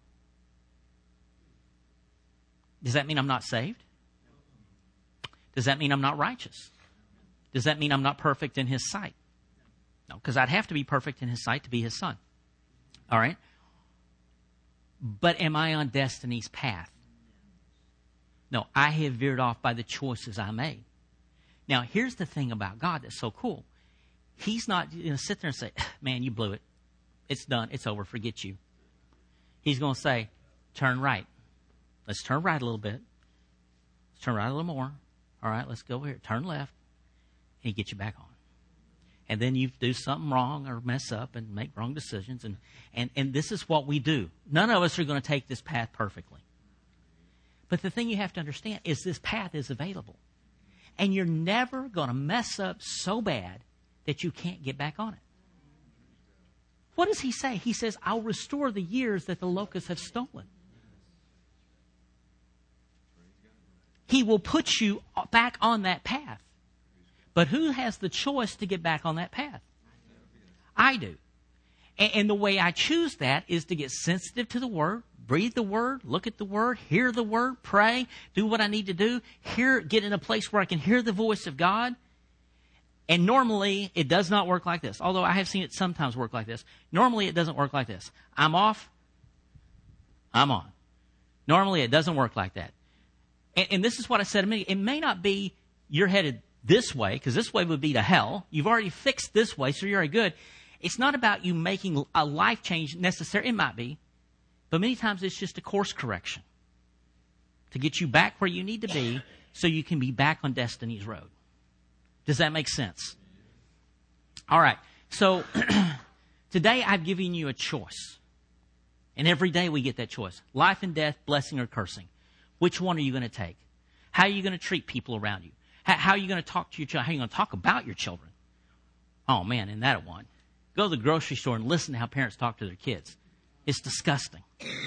Does that mean I'm not saved? Does that mean I'm not righteous? Does that mean I'm not perfect in His sight? No, because I'd have to be perfect in His sight to be His son. All right? But am I on destiny's path? No, I have veered off by the choices I made. Now, here's the thing about God that's so cool. He's not going to sit there and say, man, you blew it. It's done. It's over. Forget you. He's going to say, turn right. Let's turn right a little bit. Let's turn right a little more. All right, let's go over here. Turn left. And He gets you back on. And then you do something wrong or mess up and make wrong decisions. And this is what we do. None of us are going to take this path perfectly. But the thing you have to understand is this path is available. And you're never going to mess up so bad that you can't get back on it. What does he say? He says, I'll restore the years that the locusts have stolen. He will put you back on that path. But who has the choice to get back on that path? I do. And the way I choose that is to get sensitive to the Word, read the Word, look at the Word, hear the Word, pray, do what I need to do, get in a place where I can hear the voice of God. And normally, it does not work like this. Although I have seen it sometimes work like this. Normally, it doesn't work like this. I'm off, I'm on. Normally, it doesn't work like that. And this is what I said a minute. It may not be you're headed this way, because this way would be to hell. You've already fixed this way, so you're already good. It's not about you making a life change necessary. It might be. But many times it's just a course correction to get you back where you need to be so you can be back on destiny's road. Does that make sense? All right. So today I've given you a choice. And every day we get that choice. Life and death, blessing or cursing. Which one are you going to take? How are you going to treat people around you? How are you going to talk to your children? How are you going to talk about your children? Oh, man, isn't that a one? Go to the grocery store and listen to how parents talk to their kids. It's disgusting.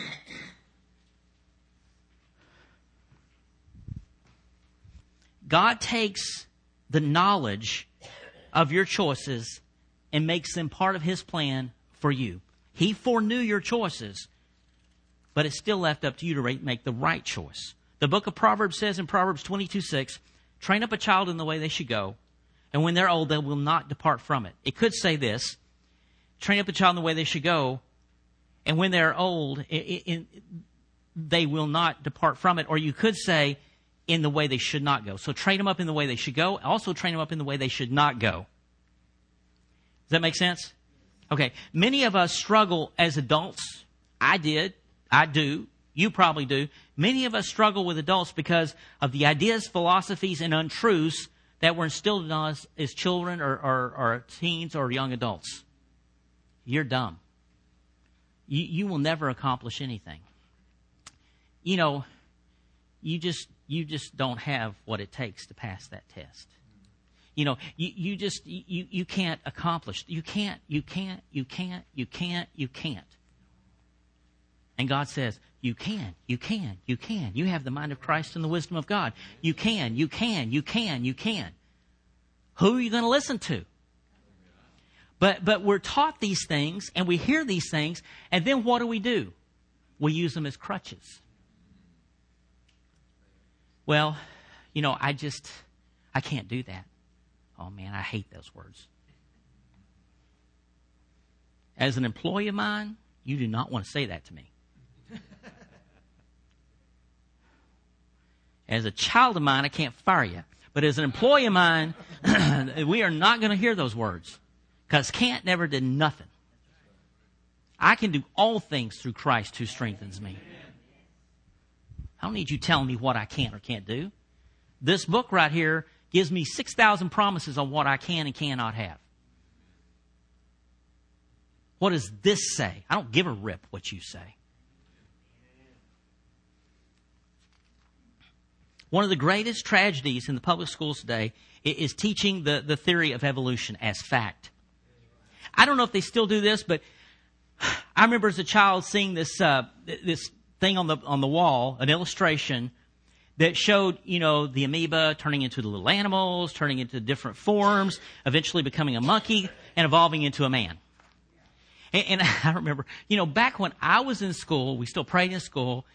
God takes the knowledge of your choices and makes them part of His plan for you. He foreknew your choices, but it's still left up to you to make the right choice. The book of Proverbs says in Proverbs 22:6, train up a child in the way they should go, and when they're old, they will not depart from it. It could say this, train up a child in the way they should go, and when they're old, they will not depart from it. Or you could say, in the way they should not go. So train them up in the way they should go. Also train them up in the way they should not go. Does that make sense? Okay. Many of us struggle as adults. I did. I do. You probably do. Many of us struggle with adults because of the ideas, philosophies, and untruths that were instilled in us as children or teens or young adults. You're dumb. You will never accomplish anything. You know, you just don't have what it takes to pass that test. You know, you can't accomplish. You can't. And God says, you can. You have the mind of Christ and the wisdom of God. You can. Who are you going to listen to? But we're taught these things and we hear these things, and then what do? We use them as crutches. Well, you know, I can't do that. Oh man, I hate those words. As an employee of mine, you do not want to say that to me. As a child of mine, I can't fire you. But as an employee of mine, we are not going to hear those words. Because can't never did nothing. I can do all things through Christ who strengthens me. I don't need you telling me what I can or can't do. This book right here gives me 6,000 promises on what I can and cannot have. What does this say? I don't give a rip what you say. One of the greatest tragedies in the public schools today is teaching the theory of evolution as fact. I don't know if they still do this, but I remember as a child seeing this thing on the wall, an illustration that showed, you know, the amoeba turning into the little animals, turning into different forms, eventually becoming a monkey and evolving into a man. And I remember, you know, back when I was in school, we still prayed in school.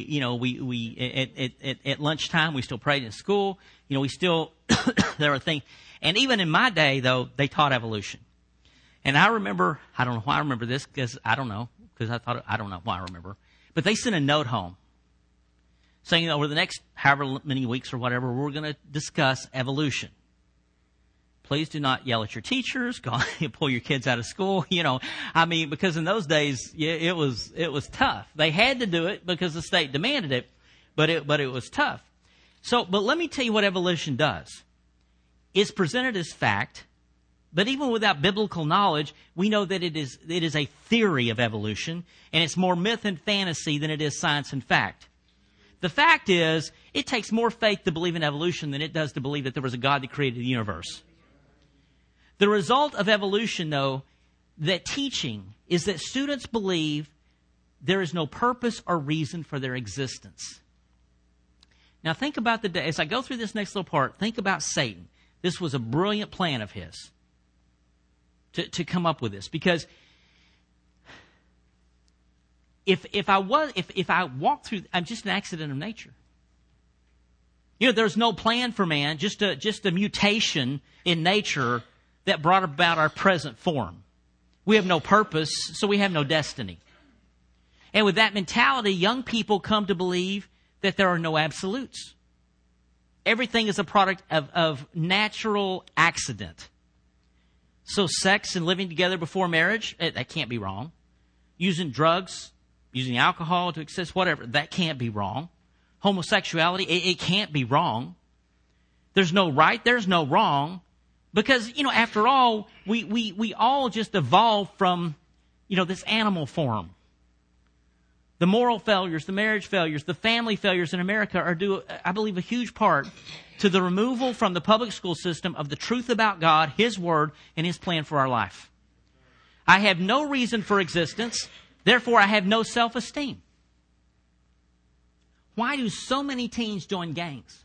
At lunchtime, we still prayed in school. You know, we still, there were things. And even in my day, though, they taught evolution. And I remember, I don't know why I remember this, I don't know why I remember. But they sent a note home saying over the next however many weeks or whatever, we're going to discuss evolution. Please do not yell at your teachers, pull your kids out of school, you know. I mean, because in those days, it was tough. They had to do it because the state demanded it, but it was tough. So, but let me tell you what evolution does. It's presented as fact, But even without biblical knowledge, we know that it is a theory of evolution, and it's more myth and fantasy than it is science and fact. The fact is, it takes more faith to believe in evolution than it does to believe that there was a God that created the universe. The result of evolution, though, that teaching is that students believe there is no purpose or reason for their existence. Now think about the day, as I go through this next little part, think about Satan. This was a brilliant plan of his to come up with this, because if I walk through, I'm just an accident of nature. There's no plan for man, just a mutation in nature that brought about our present form. We have no purpose, so we have no destiny. And with that mentality, young people come to believe that there are no absolutes. Everything is a product of natural accident. So sex and living together before marriage, that can't be wrong. Using drugs, using alcohol to excess, whatever, that can't be wrong. Homosexuality, it can't be wrong. There's no right, there's no wrong. Because, after all, we all just evolved from, this animal form. The moral failures, the marriage failures, the family failures in America are due, I believe, a huge part to the removal from the public school system of the truth about God, His Word, and His plan for our life. I have no reason for existence, therefore I have no self-esteem. Why do so many teens join gangs?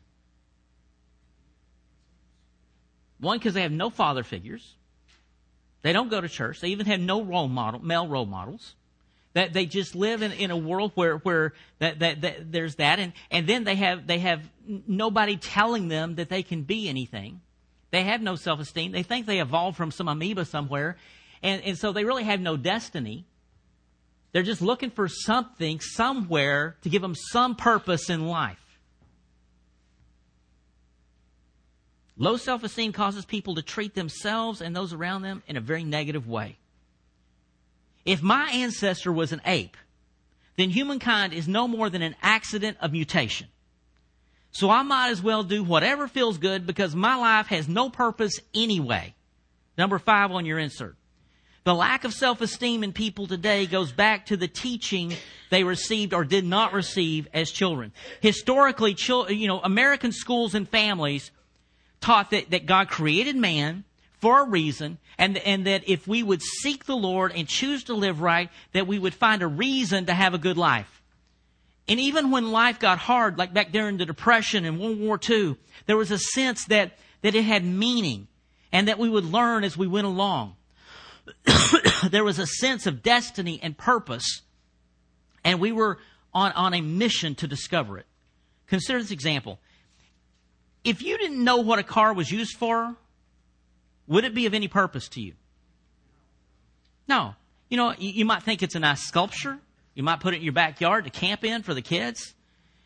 One, because they have no father figures. They don't go to church. They even have no male role models. That they just live in a world where there's that, and then they have nobody telling them that they can be anything. They have no self-esteem. They think they evolved from some amoeba somewhere, and so they really have no destiny. They're just looking for something somewhere to give them some purpose in life. Low self-esteem causes people to treat themselves and those around them in a very negative way. If my ancestor was an ape, then humankind is no more than an accident of mutation. So I might as well do whatever feels good because my life has no purpose anyway. Number 5 on your insert. The lack of self-esteem in people today goes back to the teaching they received or did not receive as children. Historically, American schools and families taught that God created man for a reason, and that if we would seek the Lord and choose to live right, that we would find a reason to have a good life. And even when life got hard, like back during the Depression and World War II, there was a sense that it had meaning and that we would learn as we went along. There was a sense of destiny and purpose, and we were on a mission to discover it. Consider this example. If you didn't know what a car was used for, would it be of any purpose to you? No. You might think it's a nice sculpture. You might put it in your backyard to camp in for the kids.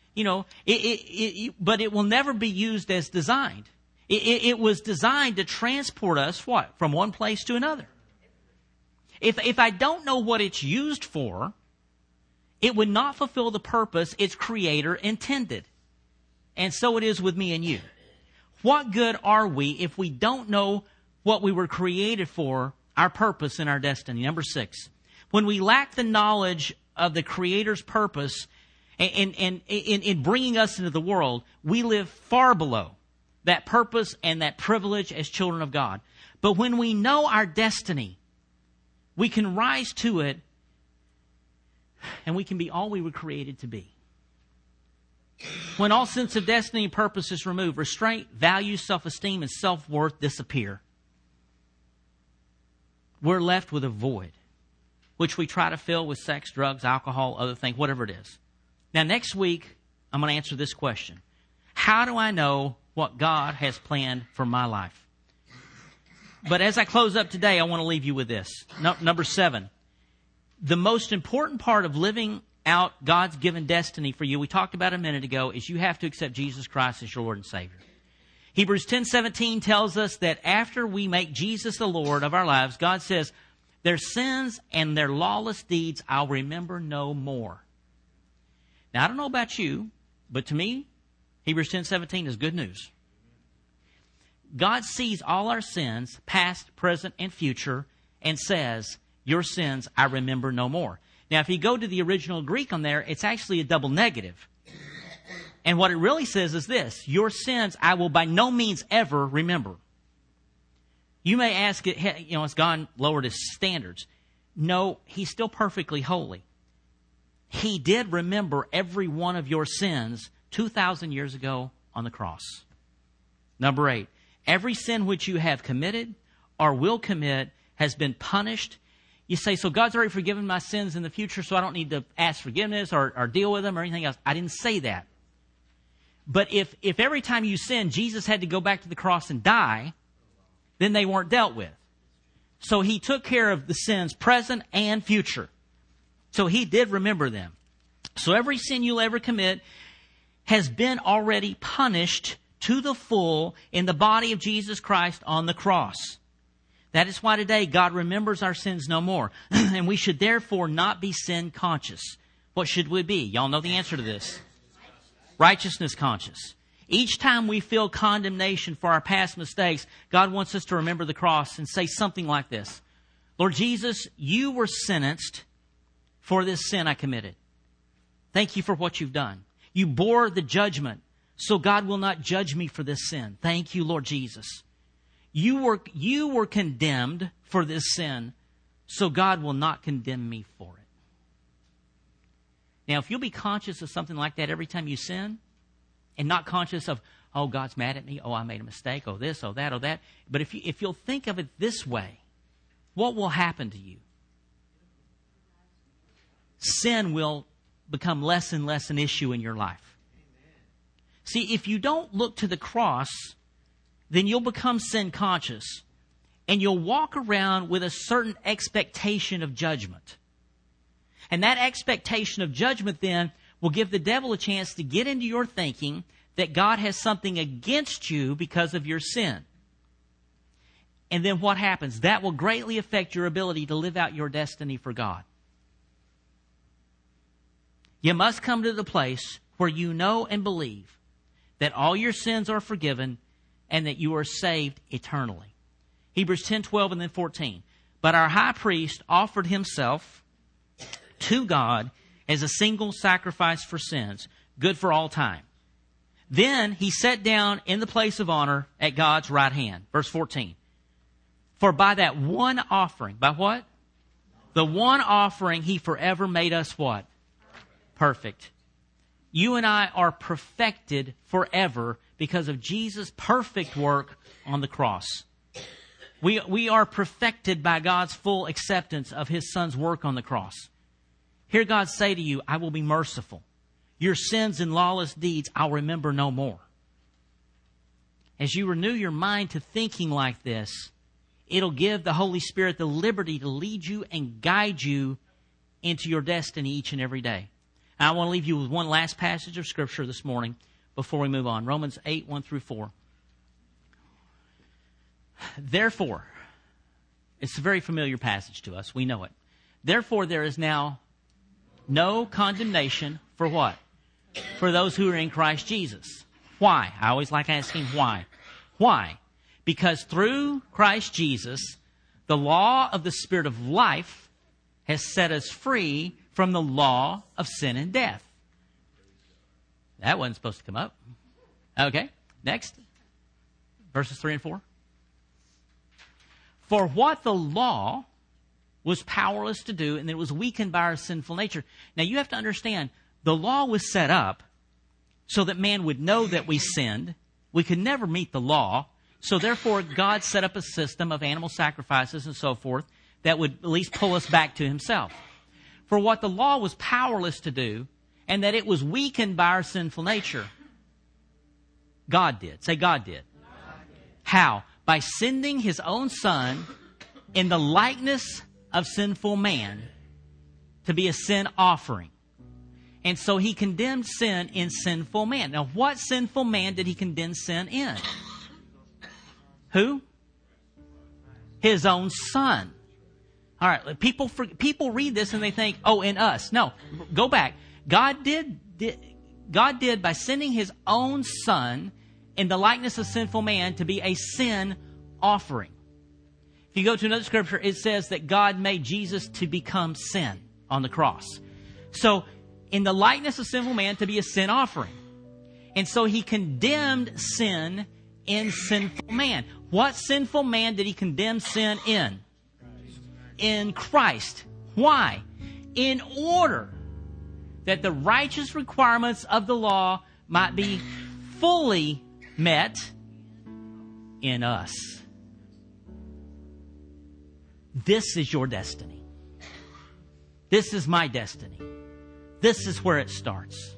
But it will never be used as designed. It was designed to transport us, from one place to another. If I don't know what it's used for, it would not fulfill the purpose its creator intended. And so it is with me and you. What good are we if we don't know what we were created for, our purpose and our destiny? Number 6, when we lack the knowledge of the Creator's purpose and in bringing us into the world, we live far below that purpose and that privilege as children of God. But when we know our destiny, we can rise to it and we can be all we were created to be. When all sense of destiny and purpose is removed, restraint, value, self-esteem, and self-worth disappear. We're left with a void, which we try to fill with sex, drugs, alcohol, other things, whatever it is. Now, next week, I'm going to answer this question. How do I know what God has planned for my life? But as I close up today, I want to leave you with this. Number 7, the most important part of living out God's given destiny for you, we talked about a minute ago, is you have to accept Jesus Christ as your Lord and Savior. Hebrews 10:17 tells us that after we make Jesus the Lord of our lives, God says, their sins and their lawless deeds I'll remember no more. Now, I don't know about you, but to me, Hebrews 10:17 is good news. God sees all our sins, past, present, and future, and says, your sins I remember no more. Now, if you go to the original Greek on there, it's actually a double negative. And what it really says is this: your sins I will by no means ever remember. You may ask it, has God lowered his standards? No, he's still perfectly holy. He did remember every one of your sins 2,000 years ago on the cross. Number 8, every sin which you have committed or will commit has been punished. You say, so God's already forgiven my sins in the future, so I don't need to ask forgiveness or deal with them or anything else. I didn't say that. But if every time you sin, Jesus had to go back to the cross and die, then they weren't dealt with. So he took care of the sins present and future. So he did remember them. So every sin you'll ever commit has been already punished to the full in the body of Jesus Christ on the cross. That is why today God remembers our sins no more. And we should therefore not be sin conscious. What should we be? Y'all know the answer to this. Righteousness conscious. Each time we feel condemnation for our past mistakes, God wants us to remember the cross and say something like this: Lord Jesus, you were sentenced for this sin I committed. Thank you for what you've done. You bore the judgment, so God will not judge me for this sin. Thank you, Lord Jesus. You were condemned for this sin, so God will not condemn me for it. Now, if you'll be conscious of something like that every time you sin, and not conscious of, oh, God's mad at me, oh, I made a mistake, oh, this, oh, that, oh, that. But if you'll think of it this way, what will happen to you? Sin will become less and less an issue in your life. See, if you don't look to the cross, then you'll become sin conscious, and you'll walk around with a certain expectation of judgment. And that expectation of judgment then will give the devil a chance to get into your thinking that God has something against you because of your sin. And then what happens? That will greatly affect your ability to live out your destiny for God. You must come to the place where you know and believe that all your sins are forgiven and that you are saved eternally. Hebrews 10:12 and then 14. But our high priest offered himself to God as a single sacrifice for sins, good for all time. Then he sat down in the place of honor at God's right hand. Verse 14. For by that one offering, by what? The one offering, he forever made us what? Perfect. You and I are perfected forever because of Jesus' perfect work on the cross. We are perfected by God's full acceptance of his Son's work on the cross. Hear God say to you, I will be merciful. Your sins and lawless deeds I'll remember no more. As you renew your mind to thinking like this, it'll give the Holy Spirit the liberty to lead you and guide you into your destiny each and every day. And I want to leave you with one last passage of Scripture this morning before we move on. Romans 8, 1 through 4. Therefore, it's a very familiar passage to us. We know it. Therefore, there is now no condemnation for what? For those who are in Christ Jesus. Why? I always like asking why. Why? Because through Christ Jesus, the law of the Spirit of life has set us free from the law of sin and death. That wasn't supposed to come up. Okay, next. Verses 3 and 4. For what the law was powerless to do, and it was weakened by our sinful nature. Now you have to understand, the law was set up so that man would know that we sinned. We could never meet the law. So therefore, God set up a system of animal sacrifices and so forth that would at least pull us back to himself. For what the law was powerless to do, and that it was weakened by our sinful nature, God did. Say, God did. How? By sending his own Son in the likeness of sinful man to be a sin offering. And so he condemned sin in sinful man. Now, what sinful man did he condemn sin in? Who? His own Son. All right, people read this and they think, oh, in us. No, go back. God did by sending his own Son in the likeness of sinful man to be a sin offering. If you go to another scripture, it says that God made Jesus to become sin on the cross. So, in the likeness of sinful man to be a sin offering. And so He condemned sin in sinful man. What sinful man did He condemn sin in? In Christ. Why? In order that the righteous requirements of the law might be fully met in us. This is your destiny. This is my destiny. This is where it starts.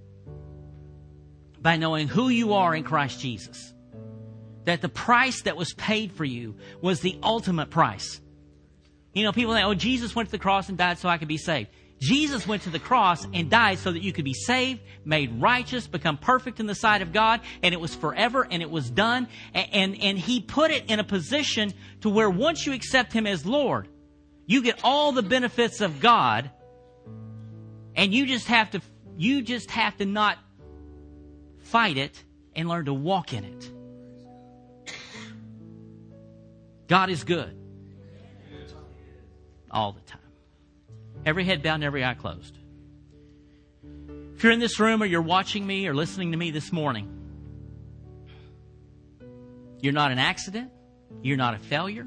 By knowing who you are in Christ Jesus. That the price that was paid for you was the ultimate price. You know, people think, oh, Jesus went to the cross and died so I could be saved. Jesus went to the cross and died so that you could be saved, made righteous, become perfect in the sight of God, and it was forever and it was done. And He put it in a position to where once you accept Him as Lord, you get all the benefits of God, and you just have to not fight it and learn to walk in it. God is good. All the time. Every head bowed and every eye closed. If you're in this room or you're watching me or listening to me this morning, you're not an accident. You're not a failure.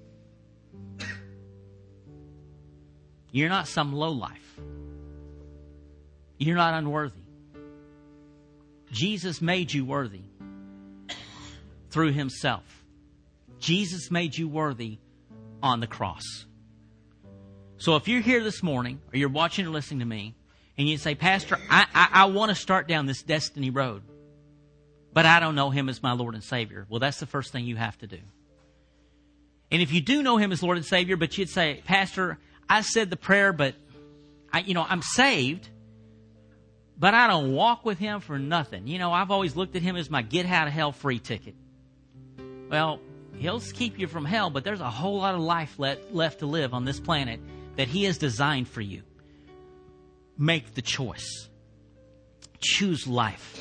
You're not some lowlife. You're not unworthy. Jesus made you worthy through Himself. Jesus made you worthy on the cross. So if you're here this morning, or you're watching or listening to me, and you say, Pastor, I want to start down this destiny road, but I don't know Him as my Lord and Savior. Well, that's the first thing you have to do. And if you do know Him as Lord and Savior, but you'd say, Pastor, I said the prayer, but I'm saved, but I don't walk with Him for nothing. You know, I've always looked at Him as my get out of hell free ticket. Well, He'll keep you from hell, but there's a whole lot of life left to live on this planet that He has designed for you. Make the choice. Choose life.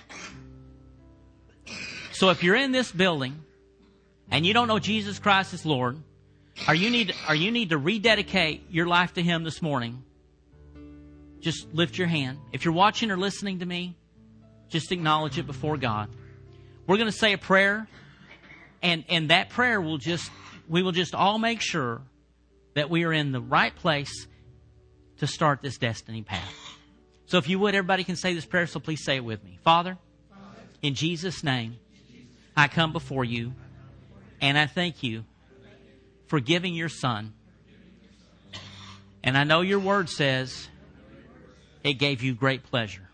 So if you're in this building and you don't know Jesus Christ as Lord, or you need to rededicate your life to Him this morning, just lift your hand. If you're watching or listening to me, just acknowledge it before God. We're going to say a prayer, and that prayer we will just all make sure that we are in the right place to start this destiny path. So if you would, everybody can say this prayer, so please say it with me. Father, in Jesus' name, I come before you, and I thank you for giving your Son. And I know your word says it gave you great pleasure.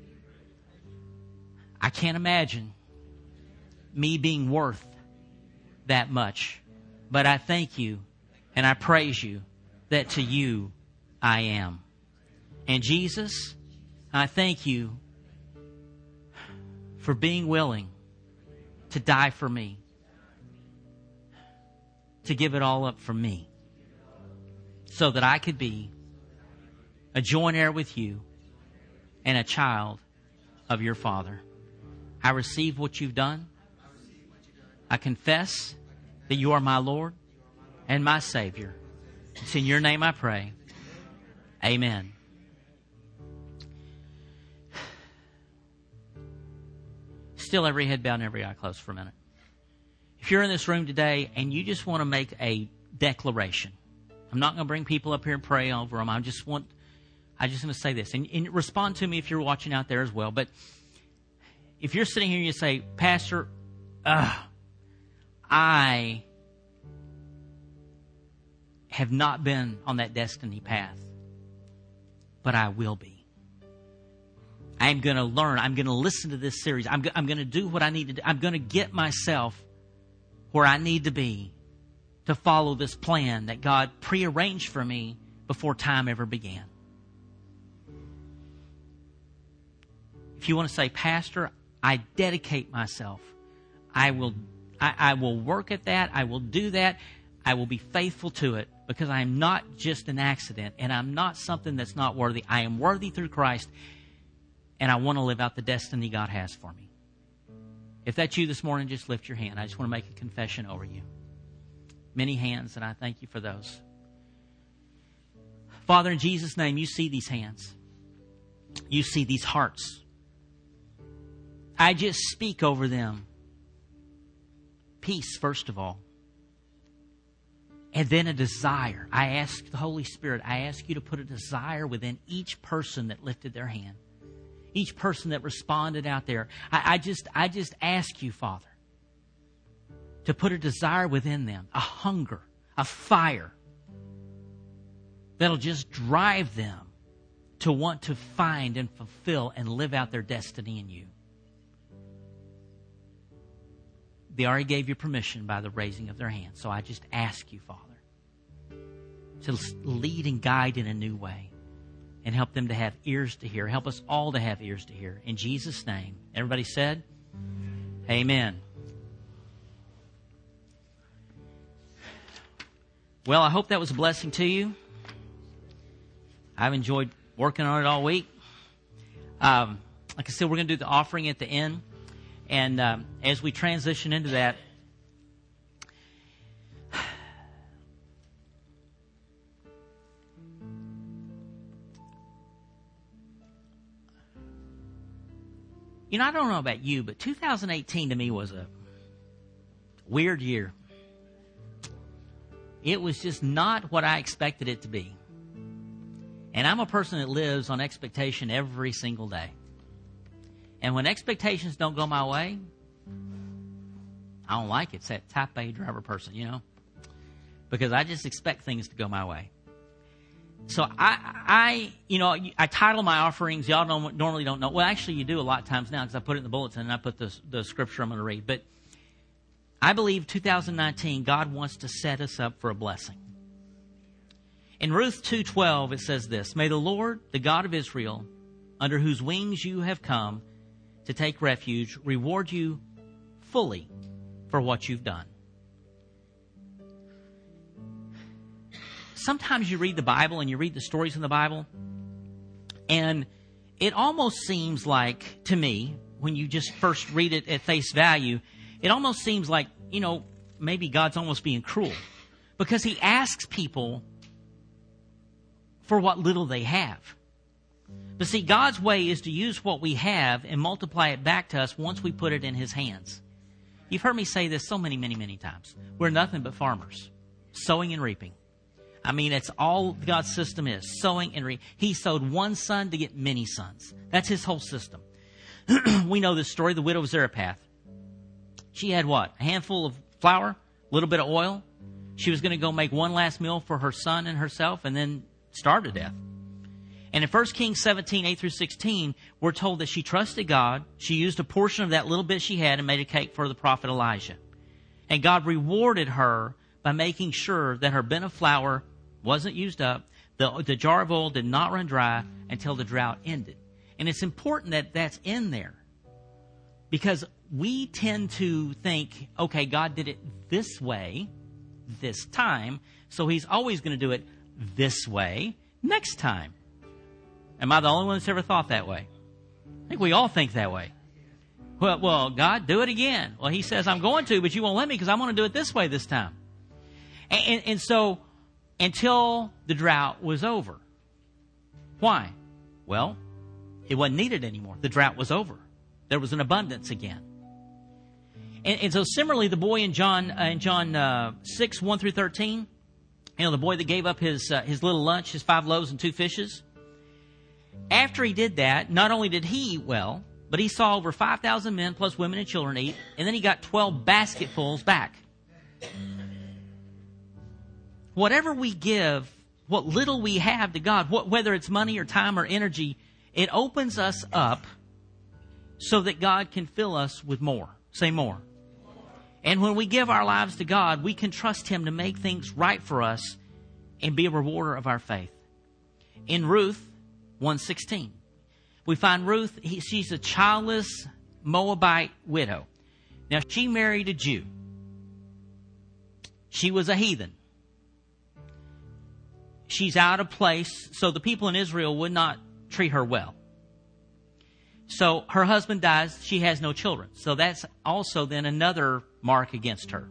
I can't imagine me being worth that much, but I thank you and I praise you that to you I am. And Jesus, I thank you for being willing to die for me, to give it all up for me, so that I could be a joint heir with you and a child of your Father. I receive what you've done. I confess that you are my Lord and my Savior. It's in your name I pray. Amen. Still every head bowed and every eye closed for a minute. If you're in this room today and you just want to make a declaration, I'm not going to bring people up here and pray over them. I just want to say this. And respond to me if you're watching out there as well. But if you're sitting here and you say, Pastor, I have not been on that destiny path, but I will be. I'm going to learn. I'm going to listen to this series. I'm going to do what I need to do. I'm going to get myself where I need to be to follow this plan that God prearranged for me before time ever began. If you want to say, Pastor, I dedicate myself. I will work at that. I will do that. I will be faithful to it because I am not just an accident and I'm not something that's not worthy. I am worthy through Christ, and I want to live out the destiny God has for me. If that's you this morning, just lift your hand. I just want to make a confession over you. Many hands, and I thank you for those. Father, in Jesus' name, you see these hands. You see these hearts. I just speak over them. Peace, first of all. And then a desire. I ask the Holy Spirit, I ask you to put a desire within each person that lifted their hand. Each person that responded out there. I just ask you, Father, to put a desire within them, a hunger, a fire that'll just drive them to want to find and fulfill and live out their destiny in you. They already gave you permission by the raising of their hands. So I just ask you, Father, to lead and guide in a new way and help them to have ears to hear. Help us all to have ears to hear. In Jesus' name. Everybody said, amen. Well, I hope that was a blessing to you. I've enjoyed working on it all week. Like I said, we're going to do the offering at the end. And as we transition into that, you know, I don't know about you, but 2018 to me was a weird year. It was just not what I expected it to be. And I'm a person that lives on expectation every single day. And when expectations don't go my way, I don't like it. It's that type A driver person, you know, because I just expect things to go my way. So I title my offerings. Y'all normally don't know. Well, actually, you do a lot of times now because I put it in the bulletin and I put the scripture I'm going to read. But I believe 2019, God wants to set us up for a blessing. In Ruth 2:12, it says this: "May the Lord, the God of Israel, under whose wings you have come to take refuge, reward you fully for what you've done." Sometimes you read the Bible and you read the stories in the Bible, and it almost seems like, to me, when you just first read it at face value, it almost seems like, you know, maybe God's almost being cruel, because He asks people for what little they have. But see, God's way is to use what we have and multiply it back to us once we put it in His hands. You've heard me say this so many, many, many times. We're nothing but farmers, sowing and reaping. I mean, that's all God's system is, sowing and reaping. He sowed one son to get many sons. That's His whole system. We know this story, the widow of Zarephath. She had what? A handful of flour, a little bit of oil. She was going to go make one last meal for her son and herself and then starve to death. And in 1 Kings 17, 8 through 16, we're told that she trusted God. She used a portion of that little bit she had and made a cake for the prophet Elijah. And God rewarded her by making sure that her bin of flour wasn't used up. The jar of oil did not run dry until the drought ended. And it's important that that's in there, because we tend to think, okay, God did it this way, this time, so He's always going to do it this way next time. Am I the only one that's ever thought that way? I think we all think that way. Well, God, do it again. Well, He says, I'm going to, but you won't let me because I'm going to do it this way this time. And so, until the drought was over. Why? Well, it wasn't needed anymore. The drought was over. There was an abundance again. And so similarly, the boy in John 6, 1 through 13, you know, the boy that gave up his little lunch, his 5 loaves and 2 fishes. After he did that, not only did he eat well, but he saw over 5,000 men plus women and children eat, and then he got 12 basketfuls back. Whatever we give, what little we have to God, whether it's money or time or energy, it opens us up so that God can fill us with more. Say more. And when we give our lives to God, we can trust Him to make things right for us and be a rewarder of our faith. In Ruth 1:16, we find Ruth, she's a childless Moabite widow. Now, she married a Jew. She was a heathen. She's out of place, so the people in Israel would not treat her well. So her husband dies. She has no children. So that's also then another mark against her.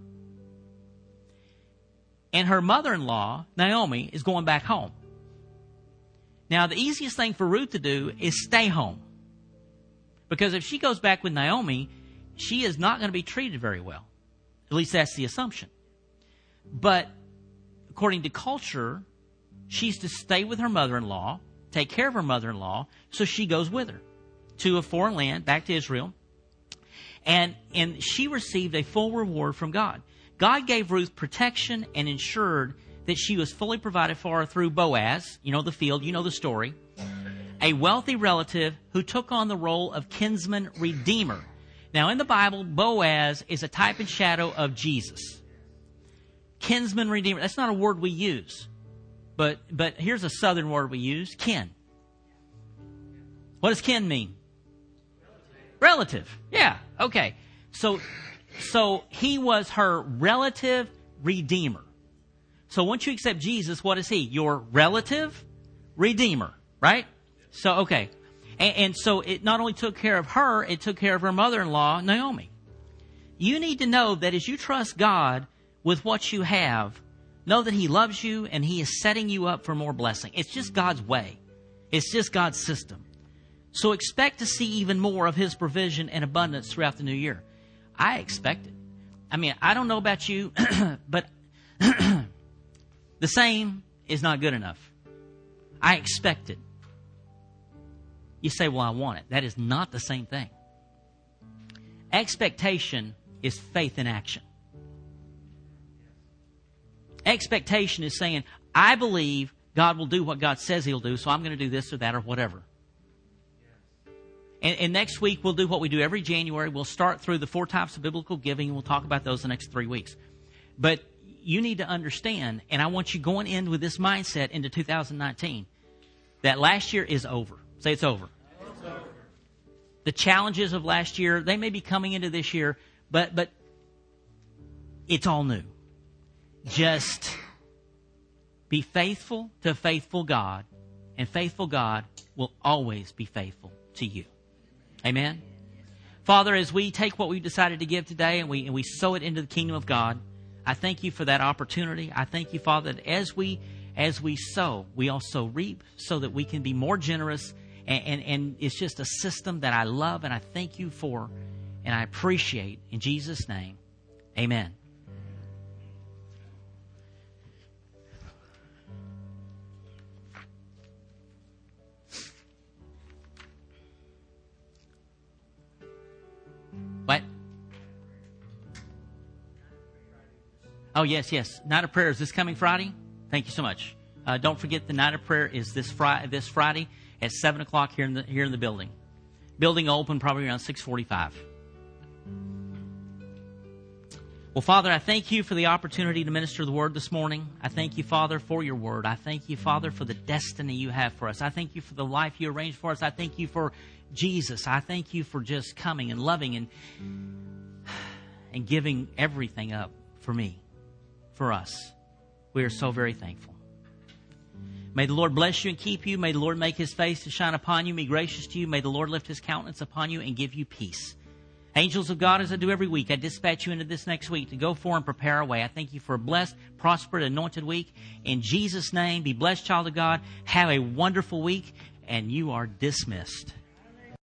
And her mother-in-law, Naomi, is going back home. Now, the easiest thing for Ruth to do is stay home. Because if she goes back with Naomi, she is not going to be treated very well. At least that's the assumption. But according to culture, she's to stay with her mother-in-law, take care of her mother-in-law, so she goes with her to a foreign land, back to Israel. And she received a full reward from God. God gave Ruth protection and ensured that she was fully provided for through Boaz, you know the field, you know the story, a wealthy relative who took on the role of kinsman redeemer. Now, in the Bible, Boaz is a type and shadow of Jesus. Kinsman redeemer, that's not a word we use. But here's a southern word we use, kin. What does kin mean? Relative. Yeah, okay. So he was her relative redeemer. So once you accept Jesus, what is he? Your relative redeemer, right? So, okay. And so it not only took care of her, it took care of her mother-in-law, Naomi. You need to know that as you trust God with what you have, know that he loves you and he is setting you up for more blessing. It's just God's way. It's just God's system. So expect to see even more of his provision and abundance throughout the new year. I expect it. I mean, I don't know about you, but the same is not good enough. I expect it. You say, well, I want it. That is not the same thing. Expectation is faith in action. Expectation is saying, I believe God will do what God says he'll do, so I'm going to do this or that or whatever. And next week, we'll do what we do every January. We'll start through the 4 types of biblical giving, and we'll talk about those the next 3 weeks. But you need to understand, and I want you going in with this mindset into 2019, that last year is over. Say it's over. It's over. The challenges of last year, they may be coming into this year, but it's all new. Just be faithful to a faithful God, and faithful God will always be faithful to you. Amen? Father, as we take what we've decided to give today and we sow it into the kingdom of God, I thank you for that opportunity. I thank you, Father, that as we sow, we also reap so that we can be more generous. And it's just a system that I love and I thank you for and I appreciate. In Jesus' name, amen. What? Oh, yes. Night of Prayer is this coming Friday. Thank you so much. Don't forget the Night of Prayer is this Friday at 7 o'clock here in the building. Building open probably around 6:45. Well, Father, I thank you for the opportunity to minister the Word this morning. I thank you, Father, for your Word. I thank you, Father, for the destiny you have for us. I thank you for the life you arranged for us. I thank you for Jesus. I thank you for just coming and loving and giving everything up for me, for us. We are so very thankful. May the Lord bless you and keep you. May the Lord make his face to shine upon you, be gracious to you. May the Lord lift his countenance upon you and give you peace. Angels of God, as I do every week, I dispatch you into this next week to go forth and prepare our way. I thank you for a blessed, prosperous, anointed week. In Jesus' name, be blessed, child of God. Have a wonderful week, and you are dismissed.